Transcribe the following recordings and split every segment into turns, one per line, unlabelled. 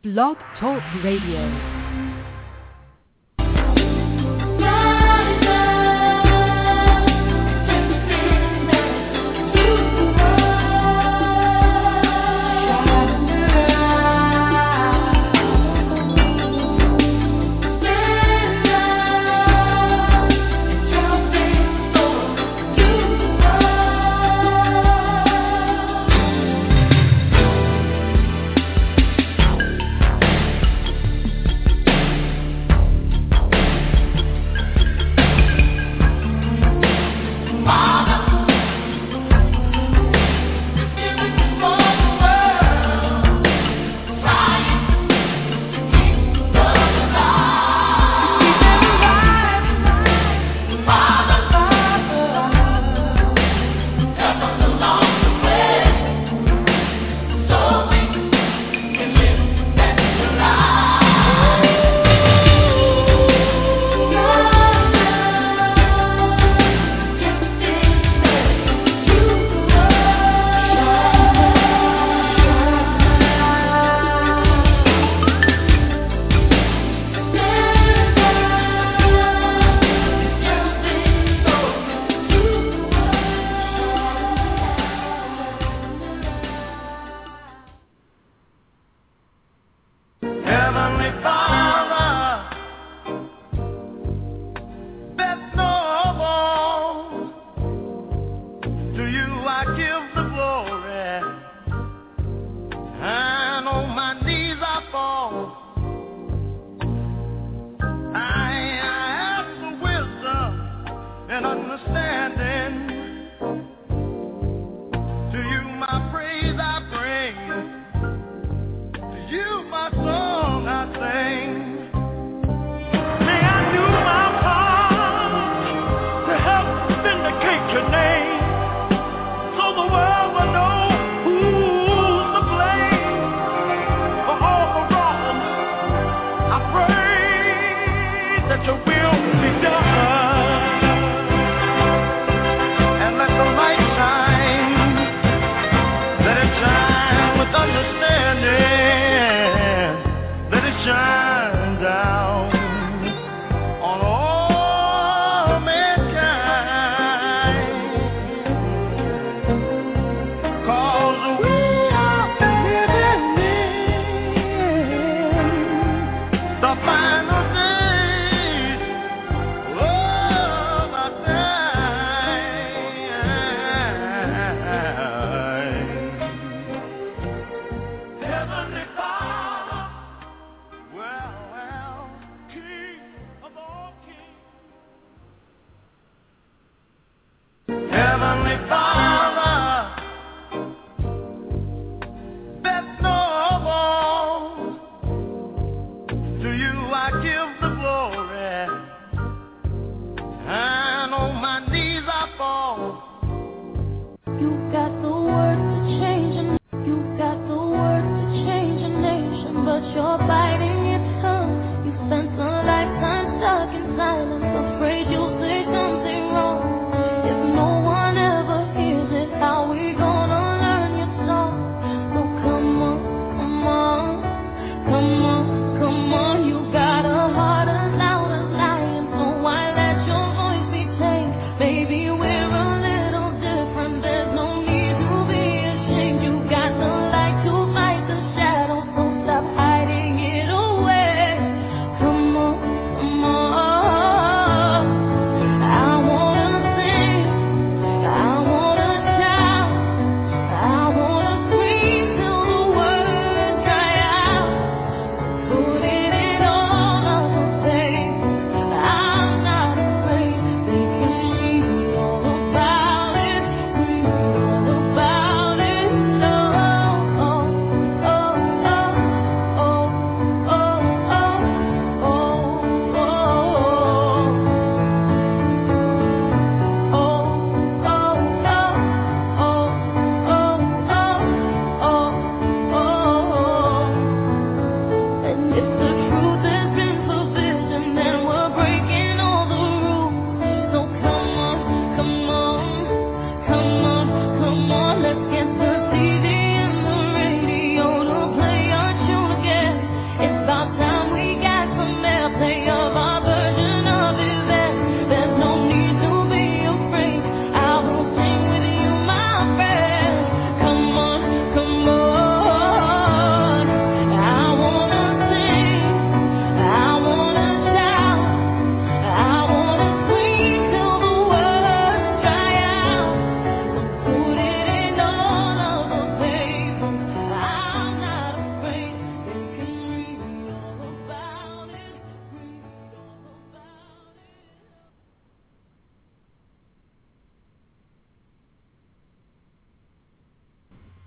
Blog Talk Radio.
Baby, we're a little different. There's no need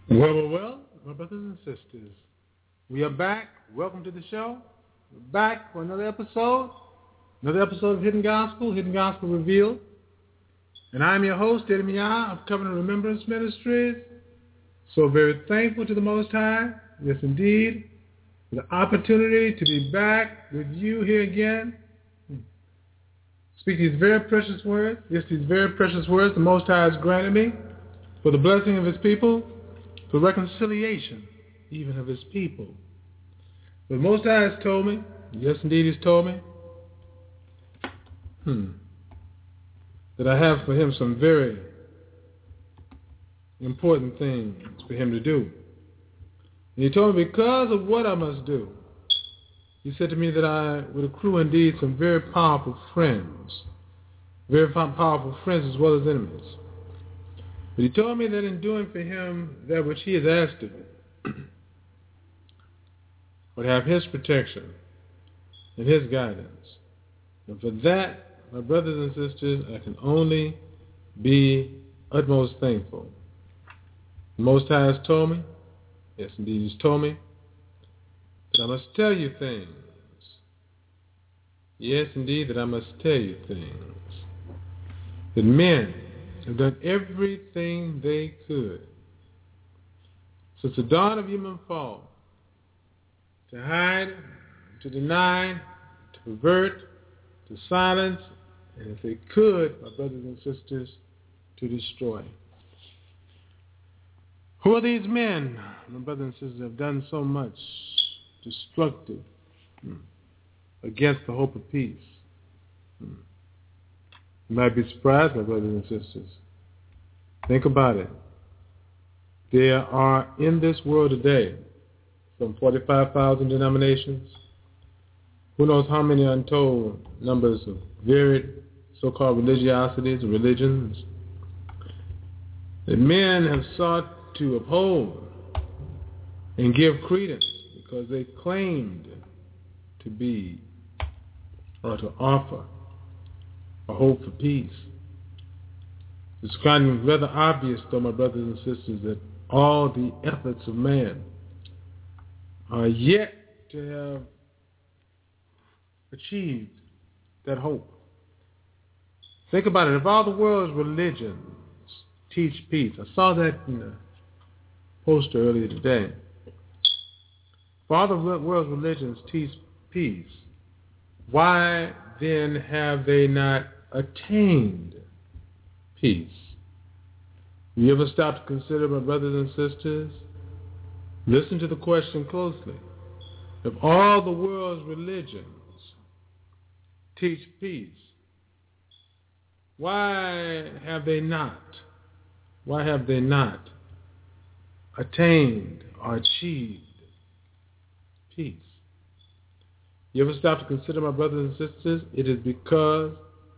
Well, my brothers and sisters, we are back. Welcome to the show. We're back for another episode of Hidden Gospel Revealed. And I'm your host, Eddie Miyah of Covenant Remembrance Ministries. So very thankful to the Most High, yes indeed, for the opportunity to be back with you here again. Speak these very precious words. Yes, these very precious words the Most High has granted me for the blessing of His people, for reconciliation even of His people. The Most High has told me, yes indeed He's told me, that I have for Him some very important things for Him to do. And He told me because of what I must do, He said to me that I would accrue indeed some very powerful friends as well as enemies. But He told me that in doing for Him that which He has asked of me, would have His protection and His guidance. And for that, my brothers and sisters, I can only be utmost thankful. The Most High has told me, yes indeed He's told me, that I must tell you things. Yes indeed, that I must tell you things. That men have done everything they could since the dawn of human fall to hide, to deny, to pervert, to silence, and if they could, my brothers and sisters, to destroy. Who are these men, my brothers and sisters, have done so much destructive against the hope of peace? You might be surprised, my brothers and sisters. Think about it. There are in this world today some 45,000 denominations. Who knows how many untold numbers of varied so-called religiosities or religions that men have sought to uphold and give credence because they claimed to be or to offer a hope for peace. It's kind of rather obvious, though, my brothers and sisters, that all the efforts of man are yet to have achieved that hope. Think about it. If all the world's religions teach peace, I saw that in a poster earlier today. If all the world's religions teach peace, why then have they not attained peace? You ever stop to consider, my brothers and sisters? Listen to the question closely. If all the world's religions teach peace, why have they not attained or achieved peace? You ever stop to consider, my brothers and sisters? It is because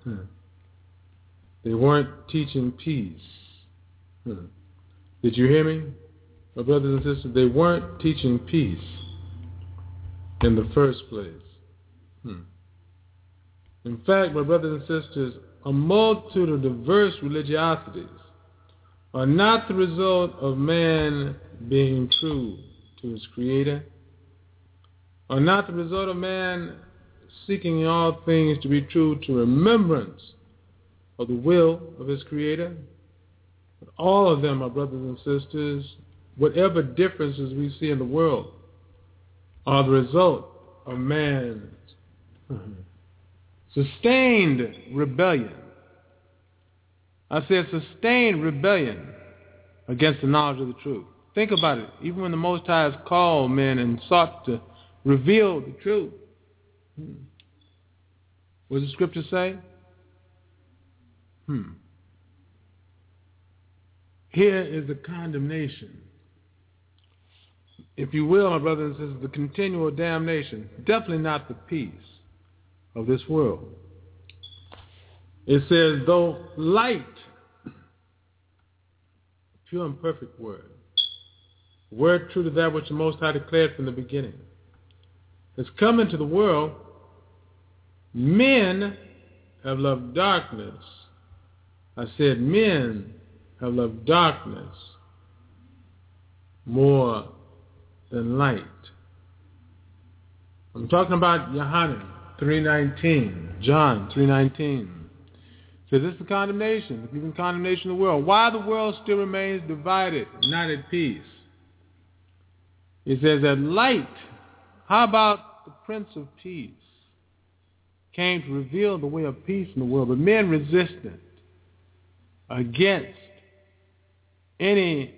they weren't teaching peace. Did you hear me? My brothers and sisters, they weren't teaching peace in the first place. In fact, my brothers and sisters, a multitude of diverse religiosities are not the result of man being true to his Creator, are not the result of man seeking in all things to be true to remembrance of the will of his Creator. But all of them, my brothers and sisters, whatever differences we see in the world, are the result of man's sustained rebellion. I said sustained rebellion against the knowledge of the truth. Think about it. Even when the Most High has called men and sought to reveal the truth, what does the scripture say? Here is the condemnation, if you will, my brothers and sisters, the continual damnation, definitely not the peace of this world. It says, though light, pure and perfect word true to that which the Most High declared from the beginning, has come into the world, men have loved darkness. I said men have loved darkness more than light. I'm talking about Yohanan 3:19, John 3:19. So this is the condemnation, giving condemnation of the world. Why the world still remains divided, not at peace. It says that light, how about the Prince of Peace, came to reveal the way of peace in the world, but men resisted against any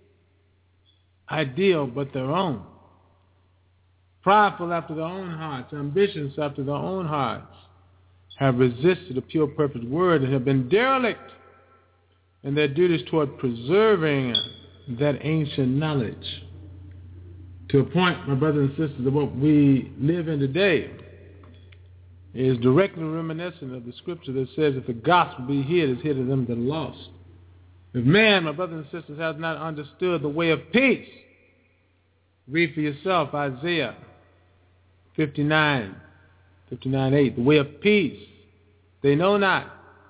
ideal but their own. Prideful after their own hearts, ambitious after their own hearts, have resisted the pure, perfect word and have been derelict in their duties toward preserving that ancient knowledge. To a point, my brothers and sisters, that what we live in today is directly reminiscent of the scripture that says, if the gospel be hid, it's hid to them that are lost. If man, my brothers and sisters, has not understood the way of peace, read for yourself Isaiah 59:8, the way of peace. They know not.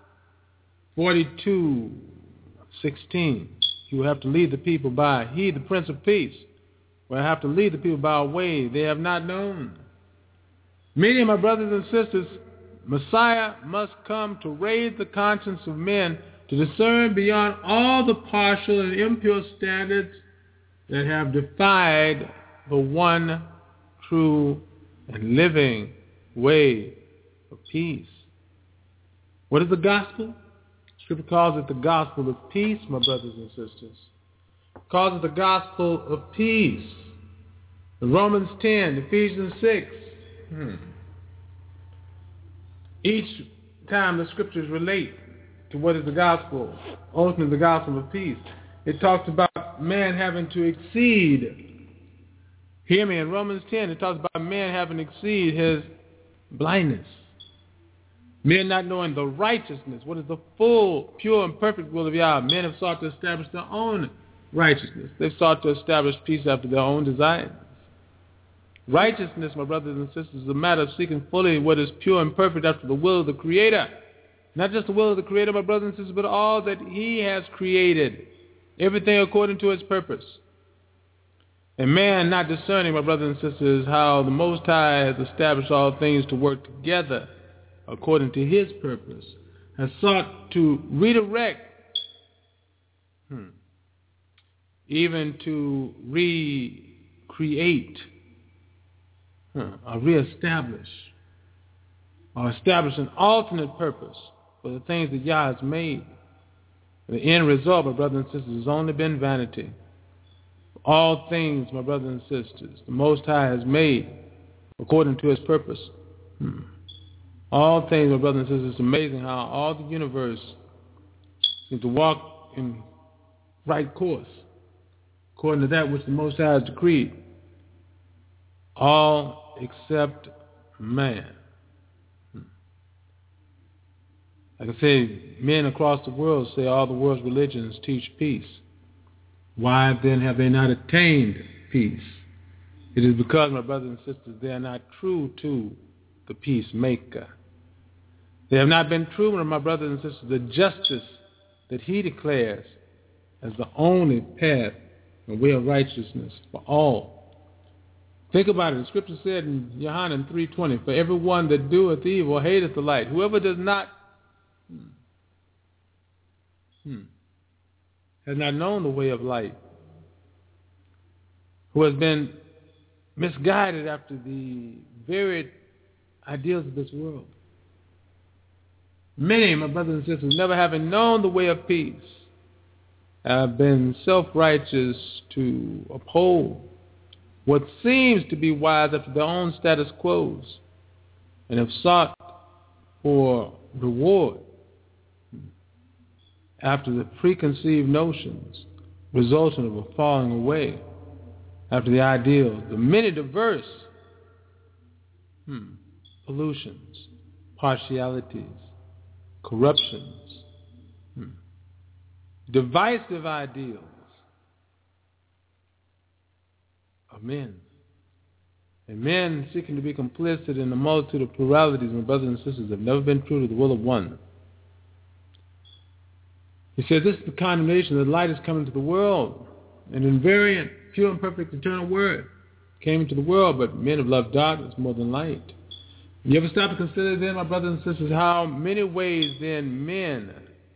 42:16, you will have to lead the people by, he, the Prince of Peace, will have to lead the people by a way they have not known. Meaning, my brothers and sisters, Messiah must come to raise the conscience of men to discern beyond all the partial and impure standards that have defied the one true and living way of peace. What is the gospel? Scripture calls it the gospel of peace, my brothers and sisters. It calls it the gospel of peace. In Romans 10, Ephesians 6. Each time the scriptures relate to what is the gospel, ultimately the gospel of peace, it talks about man having to exceed. Hear me, in Romans 10, it talks about man having to exceed his blindness. Men not knowing the righteousness, what is the full, pure, and perfect will of Yahweh. Men have sought to establish their own righteousness. They've sought to establish peace after their own desires. Righteousness, my brothers and sisters, is a matter of seeking fully what is pure and perfect after the will of the Creator. Not just the will of the Creator, my brothers and sisters, but all that He has created. Everything according to His purpose. And man not discerning, my brothers and sisters, how the Most High has established all things to work together according to His purpose, has sought to redirect, even to recreate, or reestablish, or establish an alternate purpose for the things that Yah has made. The end result, my brothers and sisters, has only been vanity. All things, my brothers and sisters, the Most High has made according to His purpose. All things, my brothers and sisters, it's amazing how all the universe seems to walk in right course, according to that which the Most High has decreed. All except man. Like I say, men across the world say all the world's religions teach peace. Why then have they not attained peace? It is because, my brothers and sisters, they are not true to the peacemaker. They have not been true, my brothers and sisters, the justice that He declares as the only path and way of righteousness for all. Think about it. The scripture said in Yohanan 3:20, for everyone that doeth evil hateth the light. Whoever does not has not known the way of light, who has been misguided after the varied ideals of this world. Many, my brothers and sisters, never having known the way of peace, have been self-righteous to uphold what seems to be wise after their own status quos, and have sought for reward after the preconceived notions resulting of a falling away after the ideals, the many diverse pollutions, partialities, corruptions, divisive ideals of men. And men seeking to be complicit in the multitude of pluralities, my brothers and sisters, have never been true to the will of one. He says this is the condemnation that light is coming to the world, an invariant pure and perfect eternal word came into the world, but men have loved darkness more than light. You ever stop to consider then, my brothers and sisters, how many ways then men,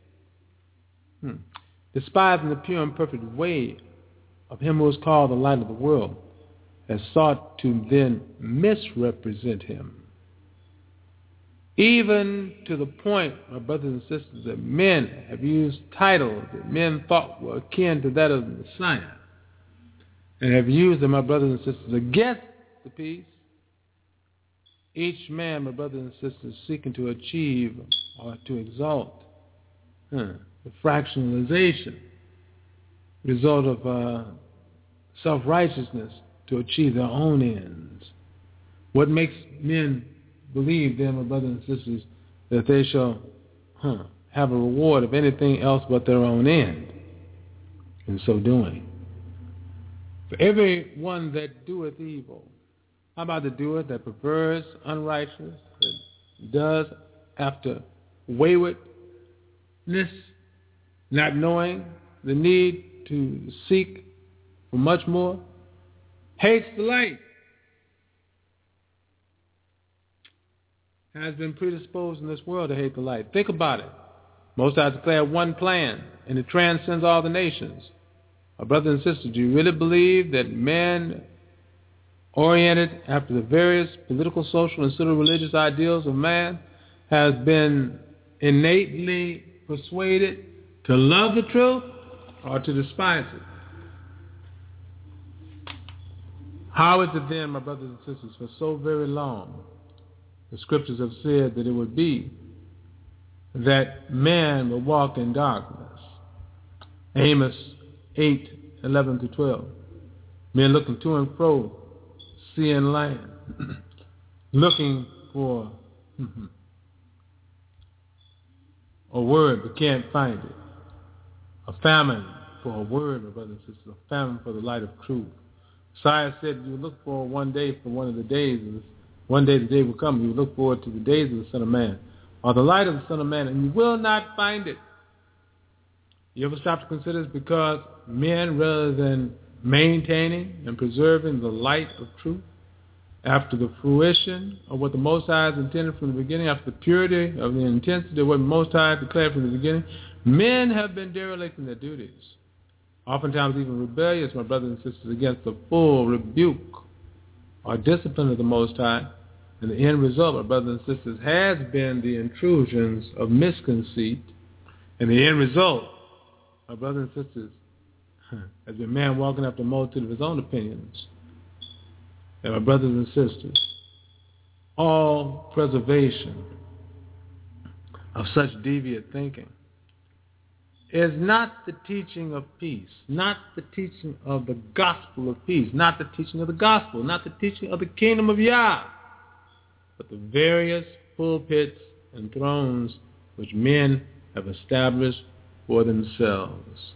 despising the pure and perfect way of him who is called the light of the world, has sought to then misrepresent him. Even to the point, my brothers and sisters, that men have used titles that men thought were akin to that of the Messiah, and have used them, my brothers and sisters, against the peace. Each man, my brothers and sisters, seeking to achieve or to exalt the fractionalization, result of self-righteousness to achieve their own ends. What makes men believe then, my brothers and sisters, that they shall have a reward of anything else but their own end in so doing? For every one that doeth evil, how about the doer that prefers unrighteousness, that does after waywardness, not knowing the need to seek for much more, hates the light, has been predisposed in this world to hate the light. Think about it. Most High declare one plan, and it transcends all the nations. My brothers and sisters, do you really believe that men oriented after the various political, social, and civil religious ideals of man has been innately persuaded to love the truth or to despise it? How is it then, my brothers and sisters, for so very long the scriptures have said that it would be that man will walk in darkness? Amos 8:11-12. Men looking to and fro, seeing light, looking for a word but can't find it. A famine for a word, my brothers and sisters, a famine for the light of truth. Isaiah said you look for one day for one of the days. One day the day will come. You look forward to the days of the Son of Man, or the light of the Son of Man, and you will not find it. You ever stop to consider this? Because men, rather than maintaining and preserving the light of truth, after the fruition of what the Most High has intended from the beginning, after the purity of the intensity of what the Most High declared from the beginning, men have been derelict in their duties. Oftentimes even rebellious, my brothers and sisters, against the full rebuke or discipline of the Most High. And the end result, my brothers and sisters, has been the intrusions of misconceit. And the end result, my brothers and sisters, has been man walking after a multitude of his own opinions. And my brothers and sisters, all preservation of such deviant thinking is not the teaching of peace, not the teaching of the gospel of peace, not the teaching of the gospel, not the teaching of the kingdom of Yah, but the various pulpits and thrones which men have established for themselves.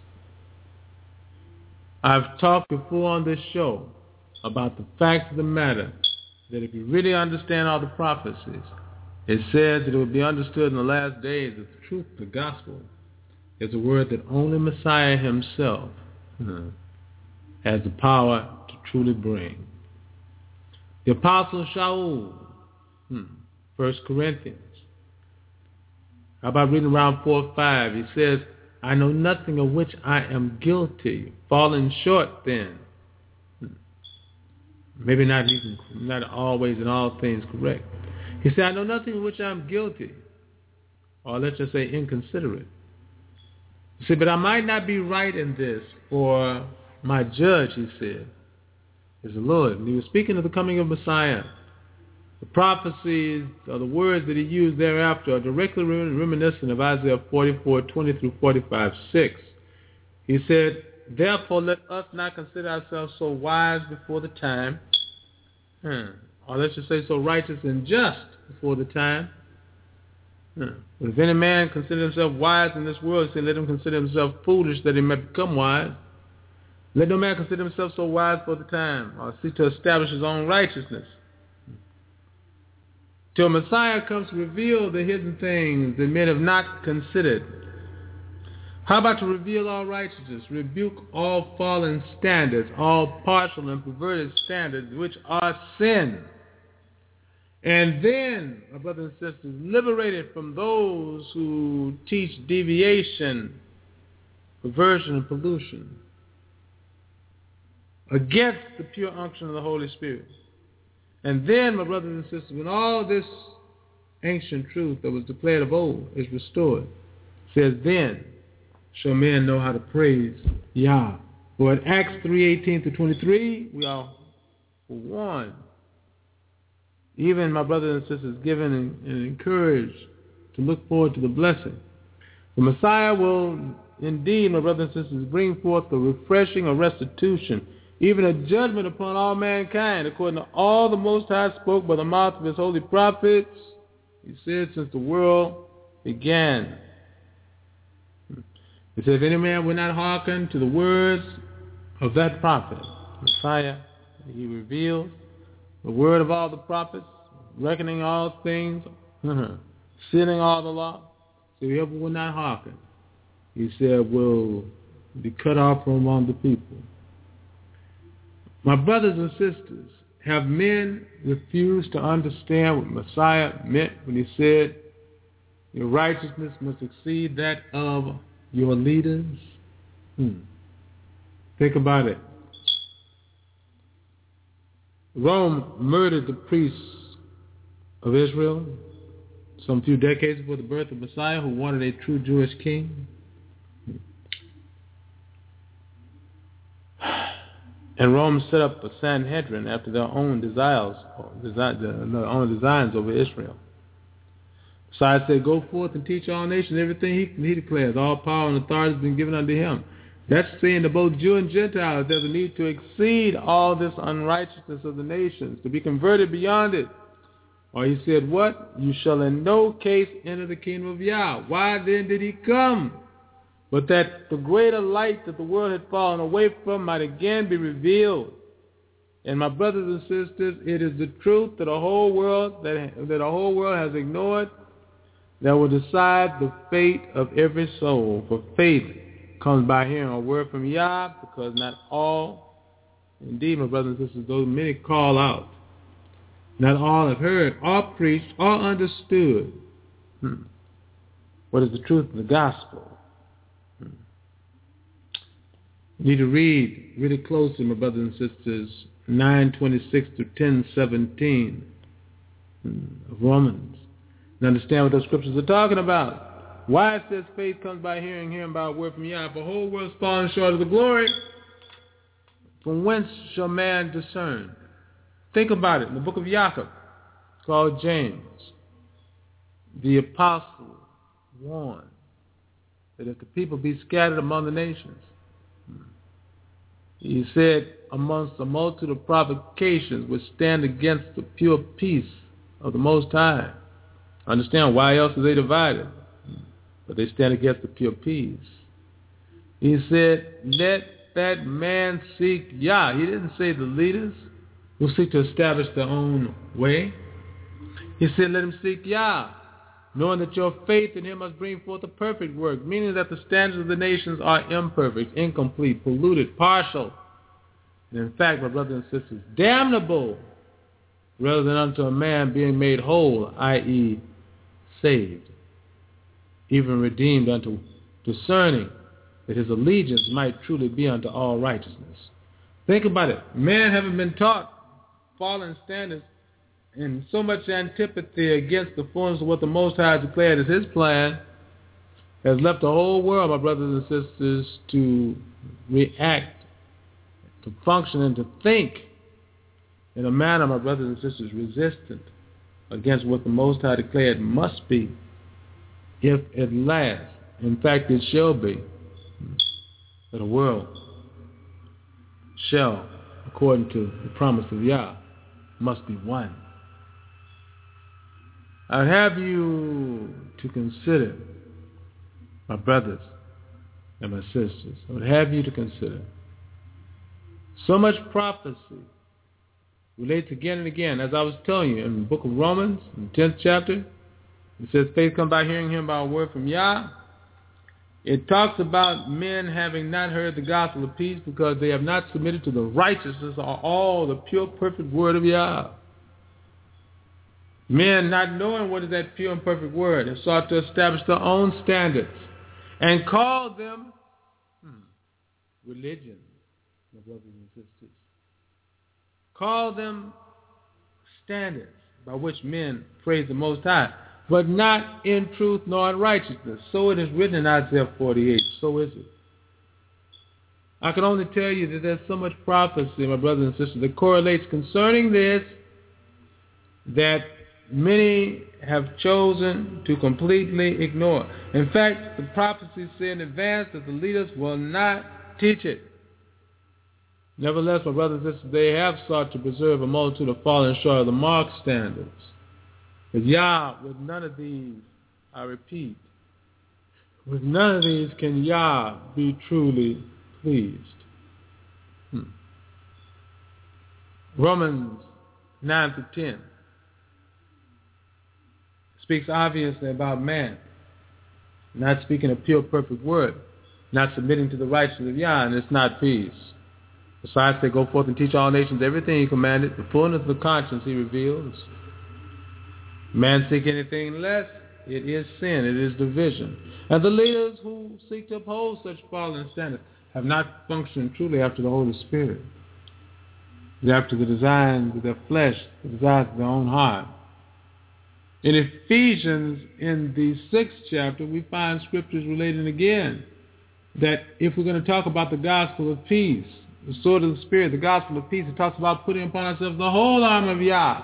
I've talked before on this show about the fact of the matter that if you really understand all the prophecies, it says that it will be understood in the last days that the truth, the gospel, is a word that only Messiah himself has the power to truly bring. The Apostle Shaul, 1 Corinthians. How about reading around 4:5? He says, I know nothing of which I am guilty, falling short then. Maybe not always in all things correct. He said, I know nothing of which I am guilty, or let's just say inconsiderate. He said, but I might not be right in this, for my judge, he said, is the Lord. And he was speaking of the coming of Messiah. The prophecies, or the words that he used thereafter, are directly reminiscent of Isaiah 44:20-45:6. He said, therefore let us not consider ourselves so wise before the time, or let's just say so righteous and just before the time. But if any man consider himself wise in this world, say, let him consider himself foolish that he may become wise. Let no man consider himself so wise for the time, or seek to establish his own righteousness, till Messiah comes to reveal the hidden things that men have not considered. How about to reveal all righteousness, rebuke all fallen standards, all partial and perverted standards, which are sin. And then, my brothers and sisters, liberated from those who teach deviation, perversion, and pollution against the pure unction of the Holy Spirit. And then, my brothers and sisters, when all this ancient truth that was declared of old is restored, it says, then shall men know how to praise Yah. For in Acts 3:18-23, we are warned, even my brothers and sisters, given and encouraged to look forward to the blessing. The Messiah will indeed, my brothers and sisters, bring forth the refreshing of restitution, even a judgment upon all mankind, according to all the Most High spoke by the mouth of his holy prophets. He said since the world began. He said, if any man will not hearken to the words of that prophet, Messiah, he reveals the word of all the prophets, reckoning all things, sealing all the law. So whoever will not hearken, he said, will be cut off from among the people. My brothers and sisters, have men refused to understand what Messiah meant when he said, your righteousness must exceed that of your leaders? Think about it. Rome murdered the priests of Israel some few decades before the birth of Messiah, who wanted a true Jewish king. And Rome set up a Sanhedrin after their own desires over Israel. Messiah said, go forth and teach all nations everything he declares. All power and authority has been given unto him. That's saying to both Jew and Gentile, there's a need to exceed all this unrighteousness of the nations, to be converted beyond it. Or he said, what? You shall in no case enter the kingdom of Yah. Why then did he come? But that the greater light that the world had fallen away from might again be revealed. And my brothers and sisters, it is the truth that the whole world has ignored that will decide the fate of every soul. For faith comes by hearing a word from Yah, because not all, indeed, my brothers and sisters, those many call out, not all have heard, or preached, or understood what is the truth of the gospel. You need to read really closely, my brothers and sisters, 9:26-10:17 of Romans, and understand what those scriptures are talking about. Why it says faith comes by hearing, hearing by a word from Yah. If the whole world's fallen short of the glory, from whence shall man discern? Think about it. In the book of Jacob, called James, the apostle warned that if the people be scattered among the nations, he said, amongst a multitude of provocations which stand against the pure peace of the Most High. Understand, why else are they divided? But they stand against the pure peace. He said, let that man seek Yah. He didn't say the leaders will seek to establish their own way. He said, let him seek Yah, knowing that your faith in him must bring forth a perfect work, meaning that the standards of the nations are imperfect, incomplete, polluted, partial, and in fact, my brothers and sisters, damnable, rather than unto a man being made whole, i.e., saved, even redeemed unto discerning that his allegiance might truly be unto all righteousness. Think about it. Man having been taught fallen standards and so much antipathy against the fullness of what the Most High declared as his plan, has left the whole world, my brothers and sisters, to react, to function, and to think in a manner, my brothers and sisters, resistant against what the Most High declared must be, if it lasts. In fact, it shall be, that the world shall, according to the promise of Yah, must be one. I would have you to consider, my brothers and my sisters, I would have you to consider so much prophecy relates again and again. As I was telling you in the book of Romans, in the 10th chapter, it says faith comes by hearing him by a word from Yah. It talks about men having not heard the gospel of peace because they have not submitted to the righteousness or all the pure, perfect word of Yah. Men, not knowing what is that pure and perfect word, have sought to establish their own standards and call them religion, my brothers and sisters. Call them standards by which men praise the Most High, but not in truth nor in righteousness. So it is written in Isaiah 48. So is it. I can only tell you that there's so much prophecy, my brothers and sisters, that correlates concerning this that many have chosen to completely ignore. In fact, the prophecies say in advance that the leaders will not teach it. Nevertheless, my brothers and sisters, they have sought to preserve a multitude of falling short of the mark standards. But Yah, with none of these, I repeat, with none of these can Yah be truly pleased. Romans 9-10 speaks obviously about man, not speaking a pure, perfect word, not submitting to the righteousness of Yah, and it's not peace. Besides, they go forth and teach all nations everything he commanded, the fullness of the conscience he reveals. Man seek anything less, it is sin, it is division. And the leaders who seek to uphold such fallen standards have not functioned truly after the Holy Spirit, but after the designs of their flesh, the desires of their own heart. In Ephesians, in the 6th chapter, we find scriptures relating again that if we're going to talk about the gospel of peace, the sword of the Spirit, the gospel of peace, it talks about putting upon ourselves the whole armor of Yah.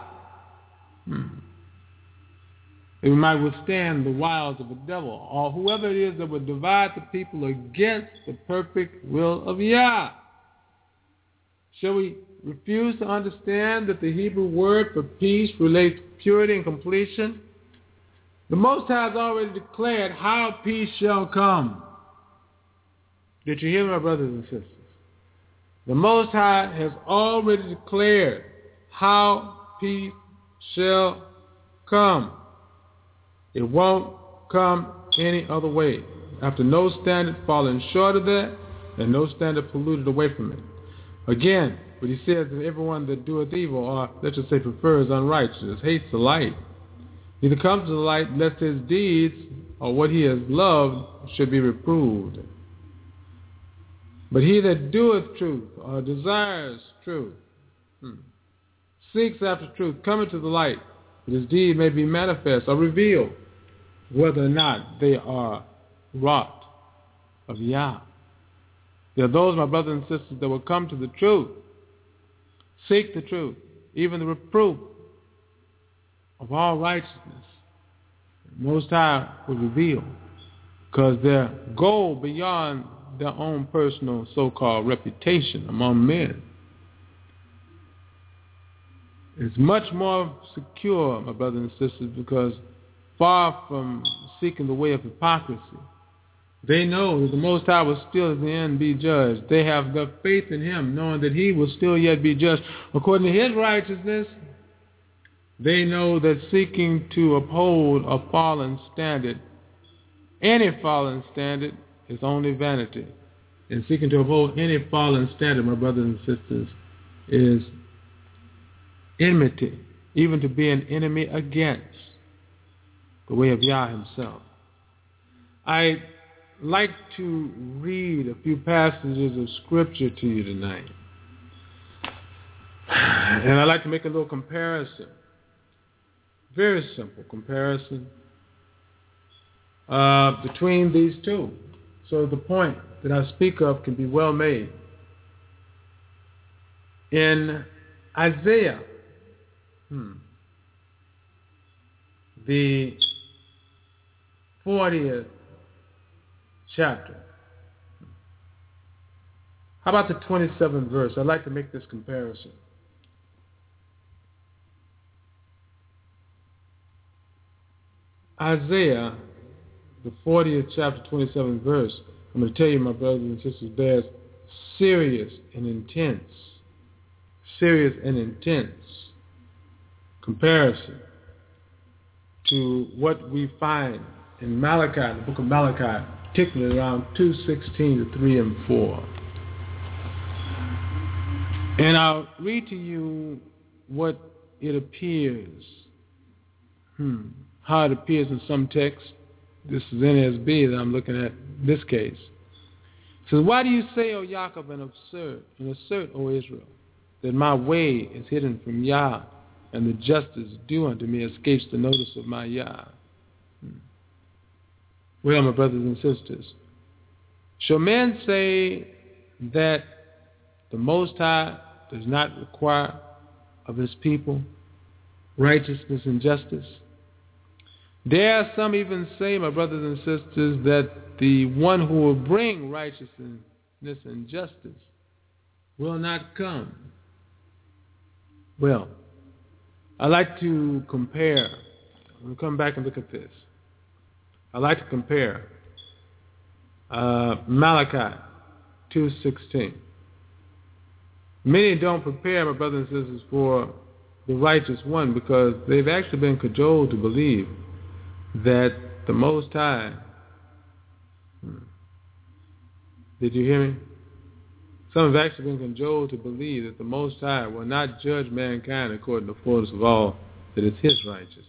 That we might withstand the wiles of the devil, or whoever it is that would divide the people against the perfect will of Yah. Shall we refuse to understand that the Hebrew word for peace relates to purity and completion? The Most High has already declared how peace shall come. Did you hear, my brothers and sisters? The Most High has already declared how peace shall come. It won't come any other way. After no standard falling short of that, and no standard polluted away from it. Again, but he says that everyone that doeth evil, or let's just say prefers unrighteousness, hates the light, neither comes to the light lest his deeds, or what he has loved, should be reproved. But he that doeth truth, or desires truth, seeks after truth, cometh to the light, that his deed may be manifest, or revealed, whether or not they are wrought of Yah. There are those, my brothers and sisters, that will come to the truth, seek the truth, even the reproof of all righteousness. The Most High will reveal, because their goal beyond their own personal so-called reputation among men is much more secure, my brothers and sisters, because far from seeking the way of hypocrisy, they know that the Most High will still in the end be judged. They have their faith in him, knowing that he will still yet be judged according to his righteousness. They know that seeking to uphold a fallen standard, any fallen standard, is only vanity. And seeking to uphold any fallen standard, my brothers and sisters, is enmity, even to be an enemy against the way of Yah himself. I like to read a few passages of scripture to you tonight. And I'd like to make a little comparison. Very simple comparison between these two. So the point that I speak of can be well made. In Isaiah, the 40th chapter. How about the 27th verse? I'd like to make this comparison. Isaiah, the 40th chapter, 27th verse. I'm going to tell you, my brothers and sisters, there's serious and intense comparison to what we find in Malachi, the book of Malachi, particularly around 2:16 to 3 and 4. And I'll read to you what it appears, how it appears in some texts. This is NSB that I'm looking at this case. It says, why do you say, O Jacob, and assert, O Israel, that my way is hidden from Yah, and the justice due unto me escapes the notice of my Yah? Well, my brothers and sisters, shall men say that the Most High does not require of his people righteousness and justice? Dare some even say, my brothers and sisters, that the one who will bring righteousness and justice will not come? Well, I like to compare. We'll come back and look at this. I like to compare Malachi 2:16. Many don't prepare, my brothers and sisters, for the righteous one because they've actually been cajoled to believe that the Most High, did you hear me? Some have actually been cajoled to believe that the Most High will not judge mankind according to the fullness of all that is his righteousness.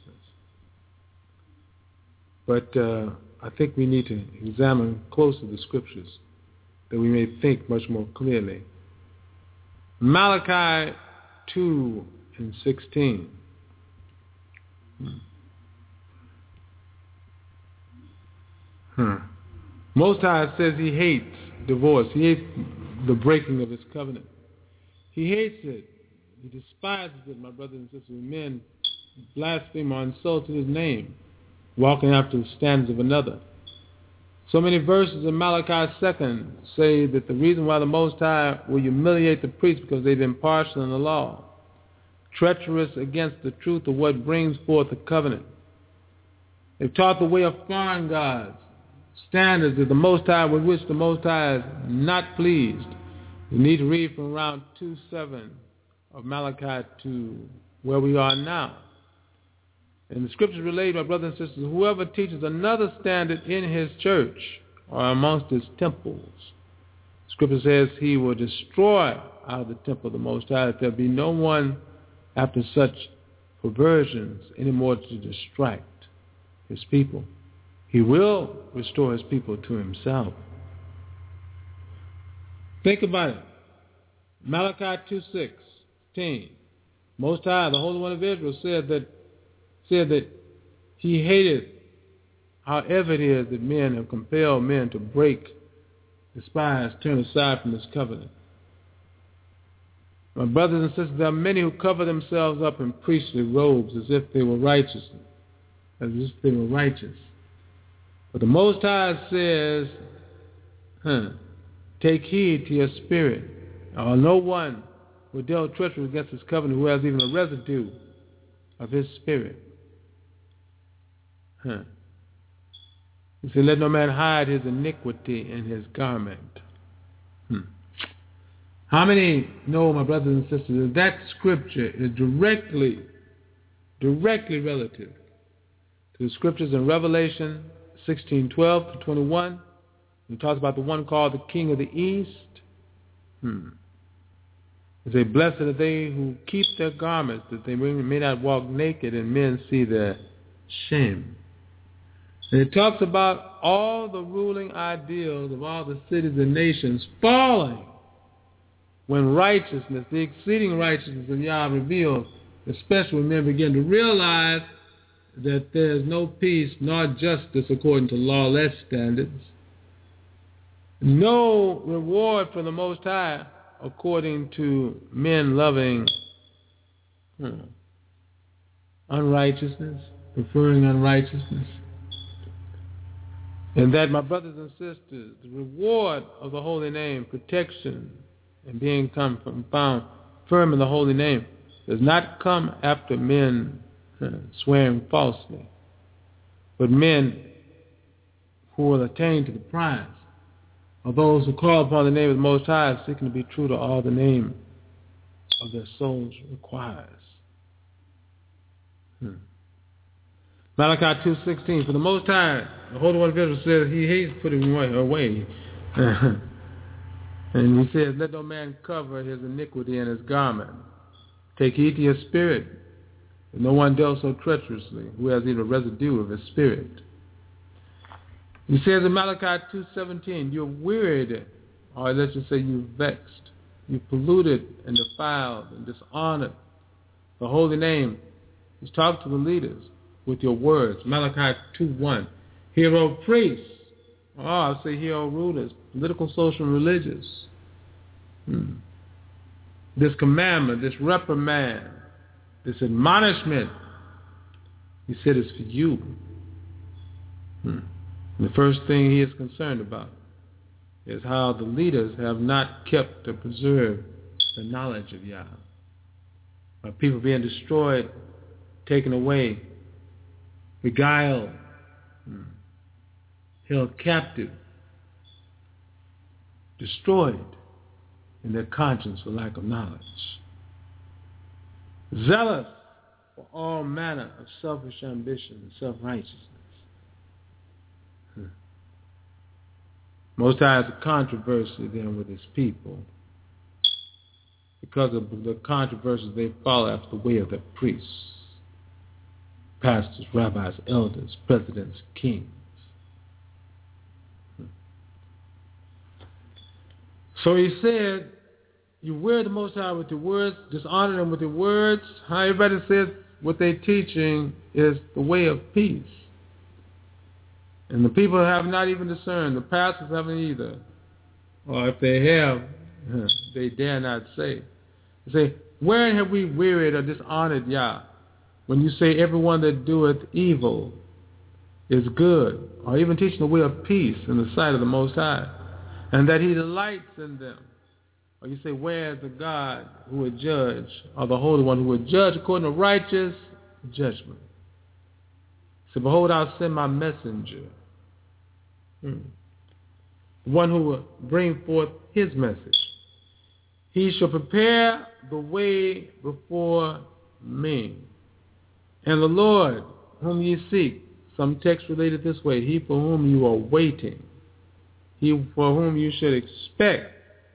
But I think we need to examine closely the scriptures that we may think much more clearly. Malachi 2:16. Most High says he hates divorce. He hates the breaking of his covenant. He hates it. He despises it, my brothers and sisters. Men blaspheme or insult his name, walking after the standards of another. So many verses in Malachi 2 say that the reason why the Most High will humiliate the priests because they've been partial in the law, treacherous against the truth of what brings forth the covenant. They've taught the way of foreign gods, standards of the Most High with which the Most High is not pleased. You need to read from around 2:7 of Malachi to where we are now. And the scriptures relate, my brothers and sisters, whoever teaches another standard in his church or amongst his temples, scripture says he will destroy out of the temple of the Most High, that there be no one after such perversions anymore to distract his people. He will restore his people to himself. Think about it. Malachi 2:16. Most High, the Holy One of Israel, said that he hated however it is that men have compelled men to break, despise, turn aside from this covenant. My brothers and sisters, there are many who cover themselves up in priestly robes as if they were righteous, But the Most High says, take heed to your spirit. No one will deal treachery against his covenant who has even a residue of his spirit. He said, let no man hide his iniquity in his garment. How many know, my brothers and sisters, that scripture is directly relative to the scriptures in Revelation 16:12 to 21. He talks about the one called the King of the East. He says, blessed are they who keep their garments, that they may not walk naked and men see their shame. And it talks about all the ruling ideals of all the cities and nations falling when righteousness, the exceeding righteousness of Yah revealed, especially when men begin to realize that there is no peace nor justice according to lawless standards, no reward for the Most High according to men loving unrighteousness, preferring unrighteousness. And that, my brothers and sisters, the reward of the holy name, protection, and being found firm in the holy name, does not come after men swearing falsely, but men who will attain to the prize are those who call upon the name of the Most High, seeking to be true to all the name of their souls requires. Malachi 2:16, for the Most High the Holy One of Israel says he hates putting away. And he says, let no man cover his iniquity in his garment. Take heed to your spirit. No one dealt so treacherously, who has even a residue of his spirit. He says in Malachi 2:17, you're wearied, or let's just say you're vexed. You've polluted and defiled and dishonored the holy name. He's talking to the leaders with your words. Malachi 2:1. Hear, O priests, or I'll say hear, O rulers, political, social, and religious. This commandment, this reprimand, this admonishment, he said, is for you. The first thing he is concerned about is how the leaders have not kept or preserved the knowledge of Yah. By people being destroyed, taken away, beguiled, held captive, destroyed in their conscience for lack of knowledge. Zealous for all manner of selfish ambition and self-righteousness. Most High has a controversy then with his people because of the controversies they follow after the way of their priests, pastors, rabbis, elders, presidents, kings. So he said, you wear the Most High with your words, dishonor them with your words. How everybody says what they're teaching is the way of peace. And the people have not even discerned. The pastors haven't either. Or if they have, they dare not say. They say, wherein have we wearied or dishonored Yah? When you say everyone that doeth evil is good, or even teaching the way of peace in the sight of the Most High, and that he delights in them. Or you say, where is the God who would judge, or the Holy One who would judge according to righteous judgment? So behold, I'll send my messenger, the one who will bring forth his message. He shall prepare the way before me. And the Lord whom ye seek, some texts related this way, he for whom you are waiting, he for whom you should expect.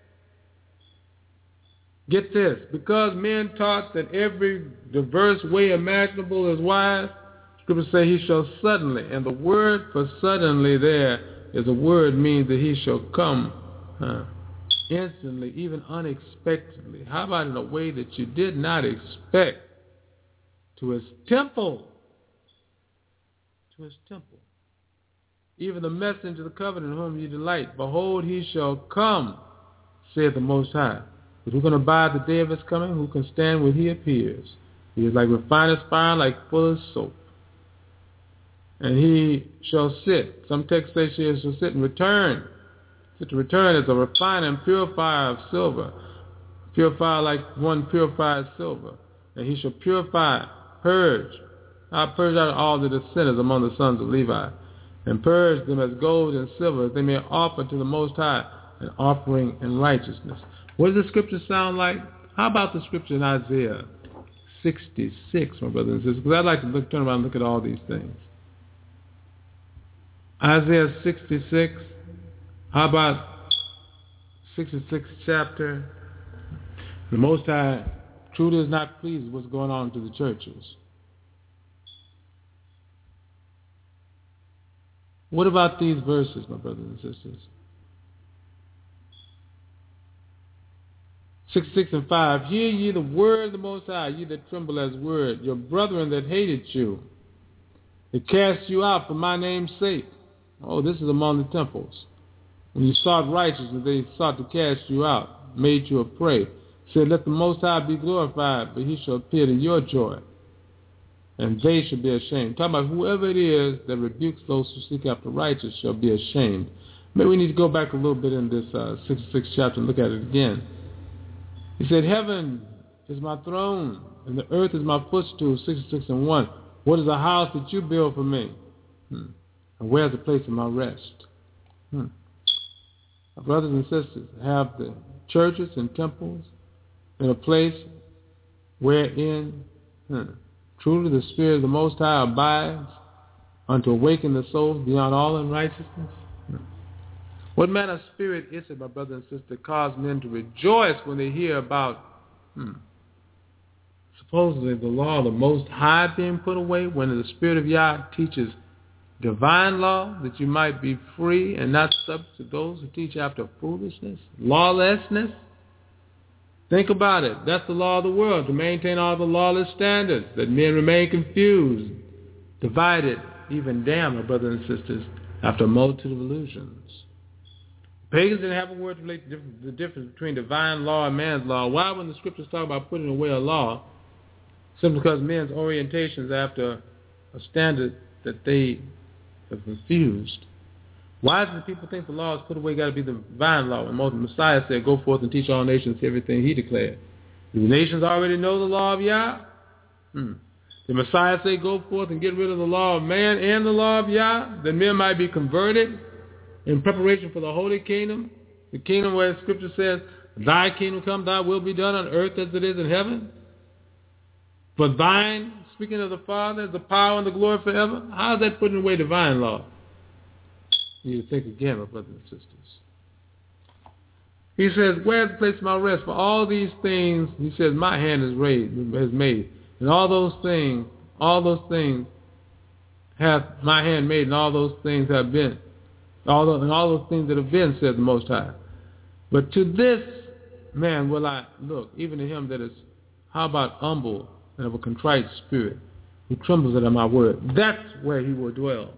Get this, because men taught that every diverse way imaginable is wise, Scripture say he shall suddenly, and the word for suddenly there is a word means that he shall come instantly, even unexpectedly. How about in a way that you did not expect? To his temple. To his temple. Even the messenger of the covenant in whom you delight. Behold, he shall come, saith the Most High. But who can abide the day of his coming? Who can stand when he appears? He is like refiner's fire, like fuller's soap. And he shall sit. Some texts say he shall sit and return. Sit to return as a refiner and purifier of silver. Purifier like one purifies silver. And he shall purify, purge. I purge out all the sinners among the sons of Levi, and purge them as gold and silver, that they may offer to the Most High an offering in righteousness. What does the scripture sound like? How about the scripture in Isaiah 66, my brothers and sisters? Because I'd like to turn around and look at all these things. Isaiah 66. How about 66th chapter? The Most High truly is not pleased with what's going on to the churches. What about these verses, my brothers and sisters? 66 and 5. Hear ye the word of the Most High, ye that tremble as word, your brethren that hated you, that cast you out for my name's sake. Oh, this is among the temples. When you sought righteousness, they sought to cast you out, made you a prey. Said, let the Most High be glorified, but he shall appear to your joy, and they shall be ashamed. Talking about whoever it is that rebukes those who seek after righteousness shall be ashamed. Maybe we need to go back a little bit in this 66th chapter and look at it again. He said, heaven is my throne, and the earth is my footstool, 66 and 1. What is the house that you build for me? And where's the place of my rest? Our brothers and sisters have the churches and temples in a place wherein truly the Spirit of the Most High abides, unto awaken the souls beyond all unrighteousness? What manner of spirit is it, my brother and sister, that cause men to rejoice when they hear about supposedly the law of the Most High being put away, when the Spirit of Yah teaches divine law, that you might be free and not subject to those who teach after foolishness, lawlessness? Think about it. That's the law of the world, to maintain all the lawless standards, that men remain confused, divided, even damned, my brothers and sisters, after a multitude of illusions. Pagans didn't have a word to relate to the difference between divine law and man's law. Why, when the scriptures talk about putting away a law, simply because men's orientation is after a standard that they have refused? Why do the people think the law is put away got to be the divine law? When the Messiah said, go forth and teach all nations everything he declared. Do the nations already know the law of Yah? The Messiah say, go forth and get rid of the law of man and the law of Yah, that men might be converted in preparation for the holy kingdom, the kingdom where the scripture says, thy kingdom come, thy will be done on earth as it is in heaven. For thine, speaking of the Father, is the power and the glory forever. How is that putting away divine law? You need to think again, my brothers and sisters. He says, where is the place of my rest? For all these things, he says, my hand has made. And all those things hath my hand made, and all those things have been. All those things that have been, said the Most High. But to this man will I look, even to him that is, how about humble and of a contrite spirit, who trembles at my word. That's where he will dwell.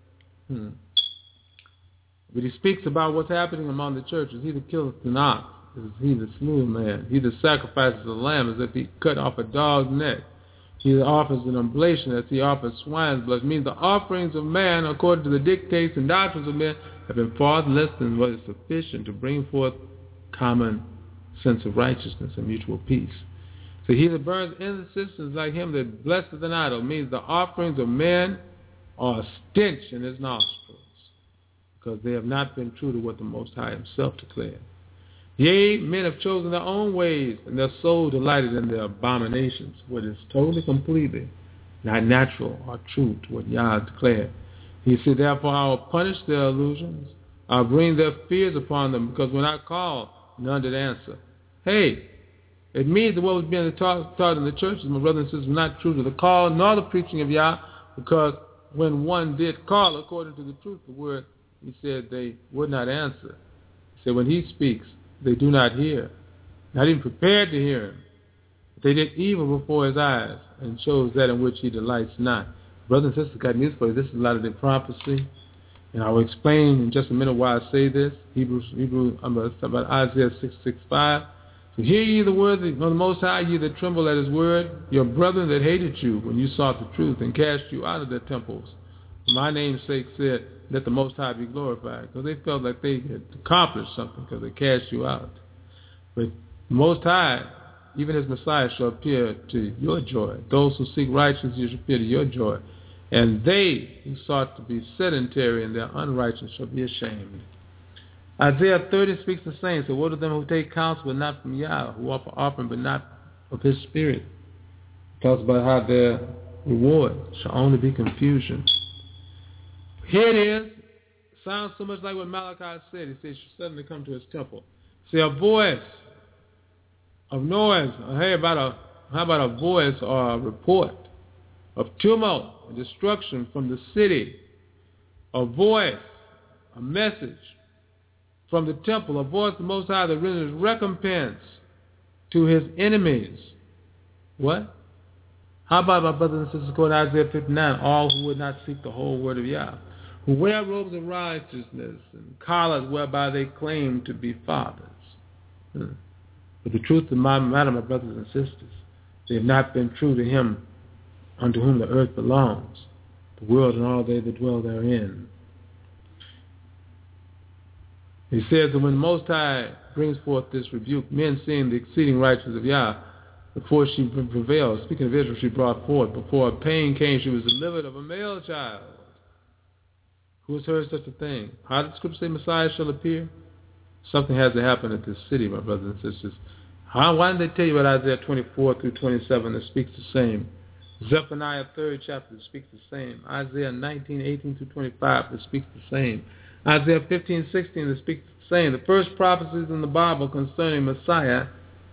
But he speaks about what's happening among the churches. He that killeth an ox, is he that slew a man. He that sacrifices a lamb, as if he cut off a dog's neck. He that offers an oblation, as he offers swine's blood. It means the offerings of man, according to the dictates and doctrines of men, have been far less than what is sufficient to bring forth common sense of righteousness and mutual peace. So he that burns incense is like him that blesseth an idol. Means the offerings of men are a stench in his nostrils, because they have not been true to what the Most High himself declared. Yea, men have chosen their own ways, and their soul delighted in their abominations, what is totally, completely not natural or true to what Yah declared. He said, therefore I will punish their illusions. I'll bring their fears upon them, because when I called, none did answer. Hey, it means that what was being taught in the churches, my brothers and sisters, was not true to the call nor the preaching of Yah, because when one did call according to the truth, the word, he said they would not answer. He said when he speaks, they do not hear, not even prepared to hear him. They did evil before his eyes, and chose that in which he delights not. Brothers and sisters, got news for you. This is a lot of the prophecy, and I will explain in just a minute why I say this. About Isaiah 6:5. So hear ye the words of the Most High, ye that tremble at his word, your brethren that hated you when you sought the truth, and cast you out of their temples. For my name's sake said, let the Most High be glorified. Because they felt like they had accomplished something, because they cast you out. But the Most High, even his Messiah, shall appear to your joy. Those who seek righteousness shall appear to your joy. And they who sought to be sedentary in their unrighteousness shall be ashamed. Isaiah 30 speaks the same. So what of them who take counsel but not from Yah, who offer offering but not of his spirit? It talks about how their reward shall only be confusion. Here it is. Sounds so much like what Malachi said. He said, you should suddenly come to his temple. See, a voice of noise. How about a voice or a report of tumult and destruction from the city? A voice, a message from the temple, a voice of the Most High that renders recompense to his enemies. What? How about my brothers and sisters, according to Isaiah 59, all who would not seek the whole word of Yah, who wear robes of righteousness and collars whereby they claim to be fathers. But the truth of my matter, my brothers and sisters, they have not been true to him unto whom the earth belongs, the world and all they that dwell therein. He says that when the Most High brings forth this rebuke, men seeing the exceeding righteousness of Yah, before she prevailed, speaking of Israel, she brought forth, before a pain came, she was delivered of a male child. Who has heard such a thing? How did the scripture say Messiah shall appear? Something has to happen at this city, my brothers and sisters. Why didn't they tell you about Isaiah 24 through 27 that speaks the same? Zephaniah 3rd chapter speaks the same. Isaiah 19:18 through 25 that speaks the same. Isaiah 15:16 that speaks the same. The first prophecies in the Bible concerning Messiah,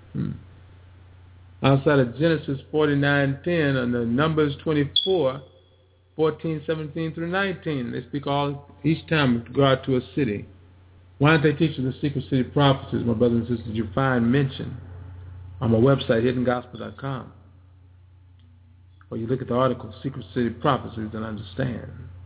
outside of Genesis 49:10 and the Numbers 24:14, 17 through 19, they speak all each time with regard to a city. Why don't they teach you the secret city prophecies, my brothers and sisters, you find mentioned on my website, hiddengospel.com. Or you look at the article, Secret City Prophecies, and understand.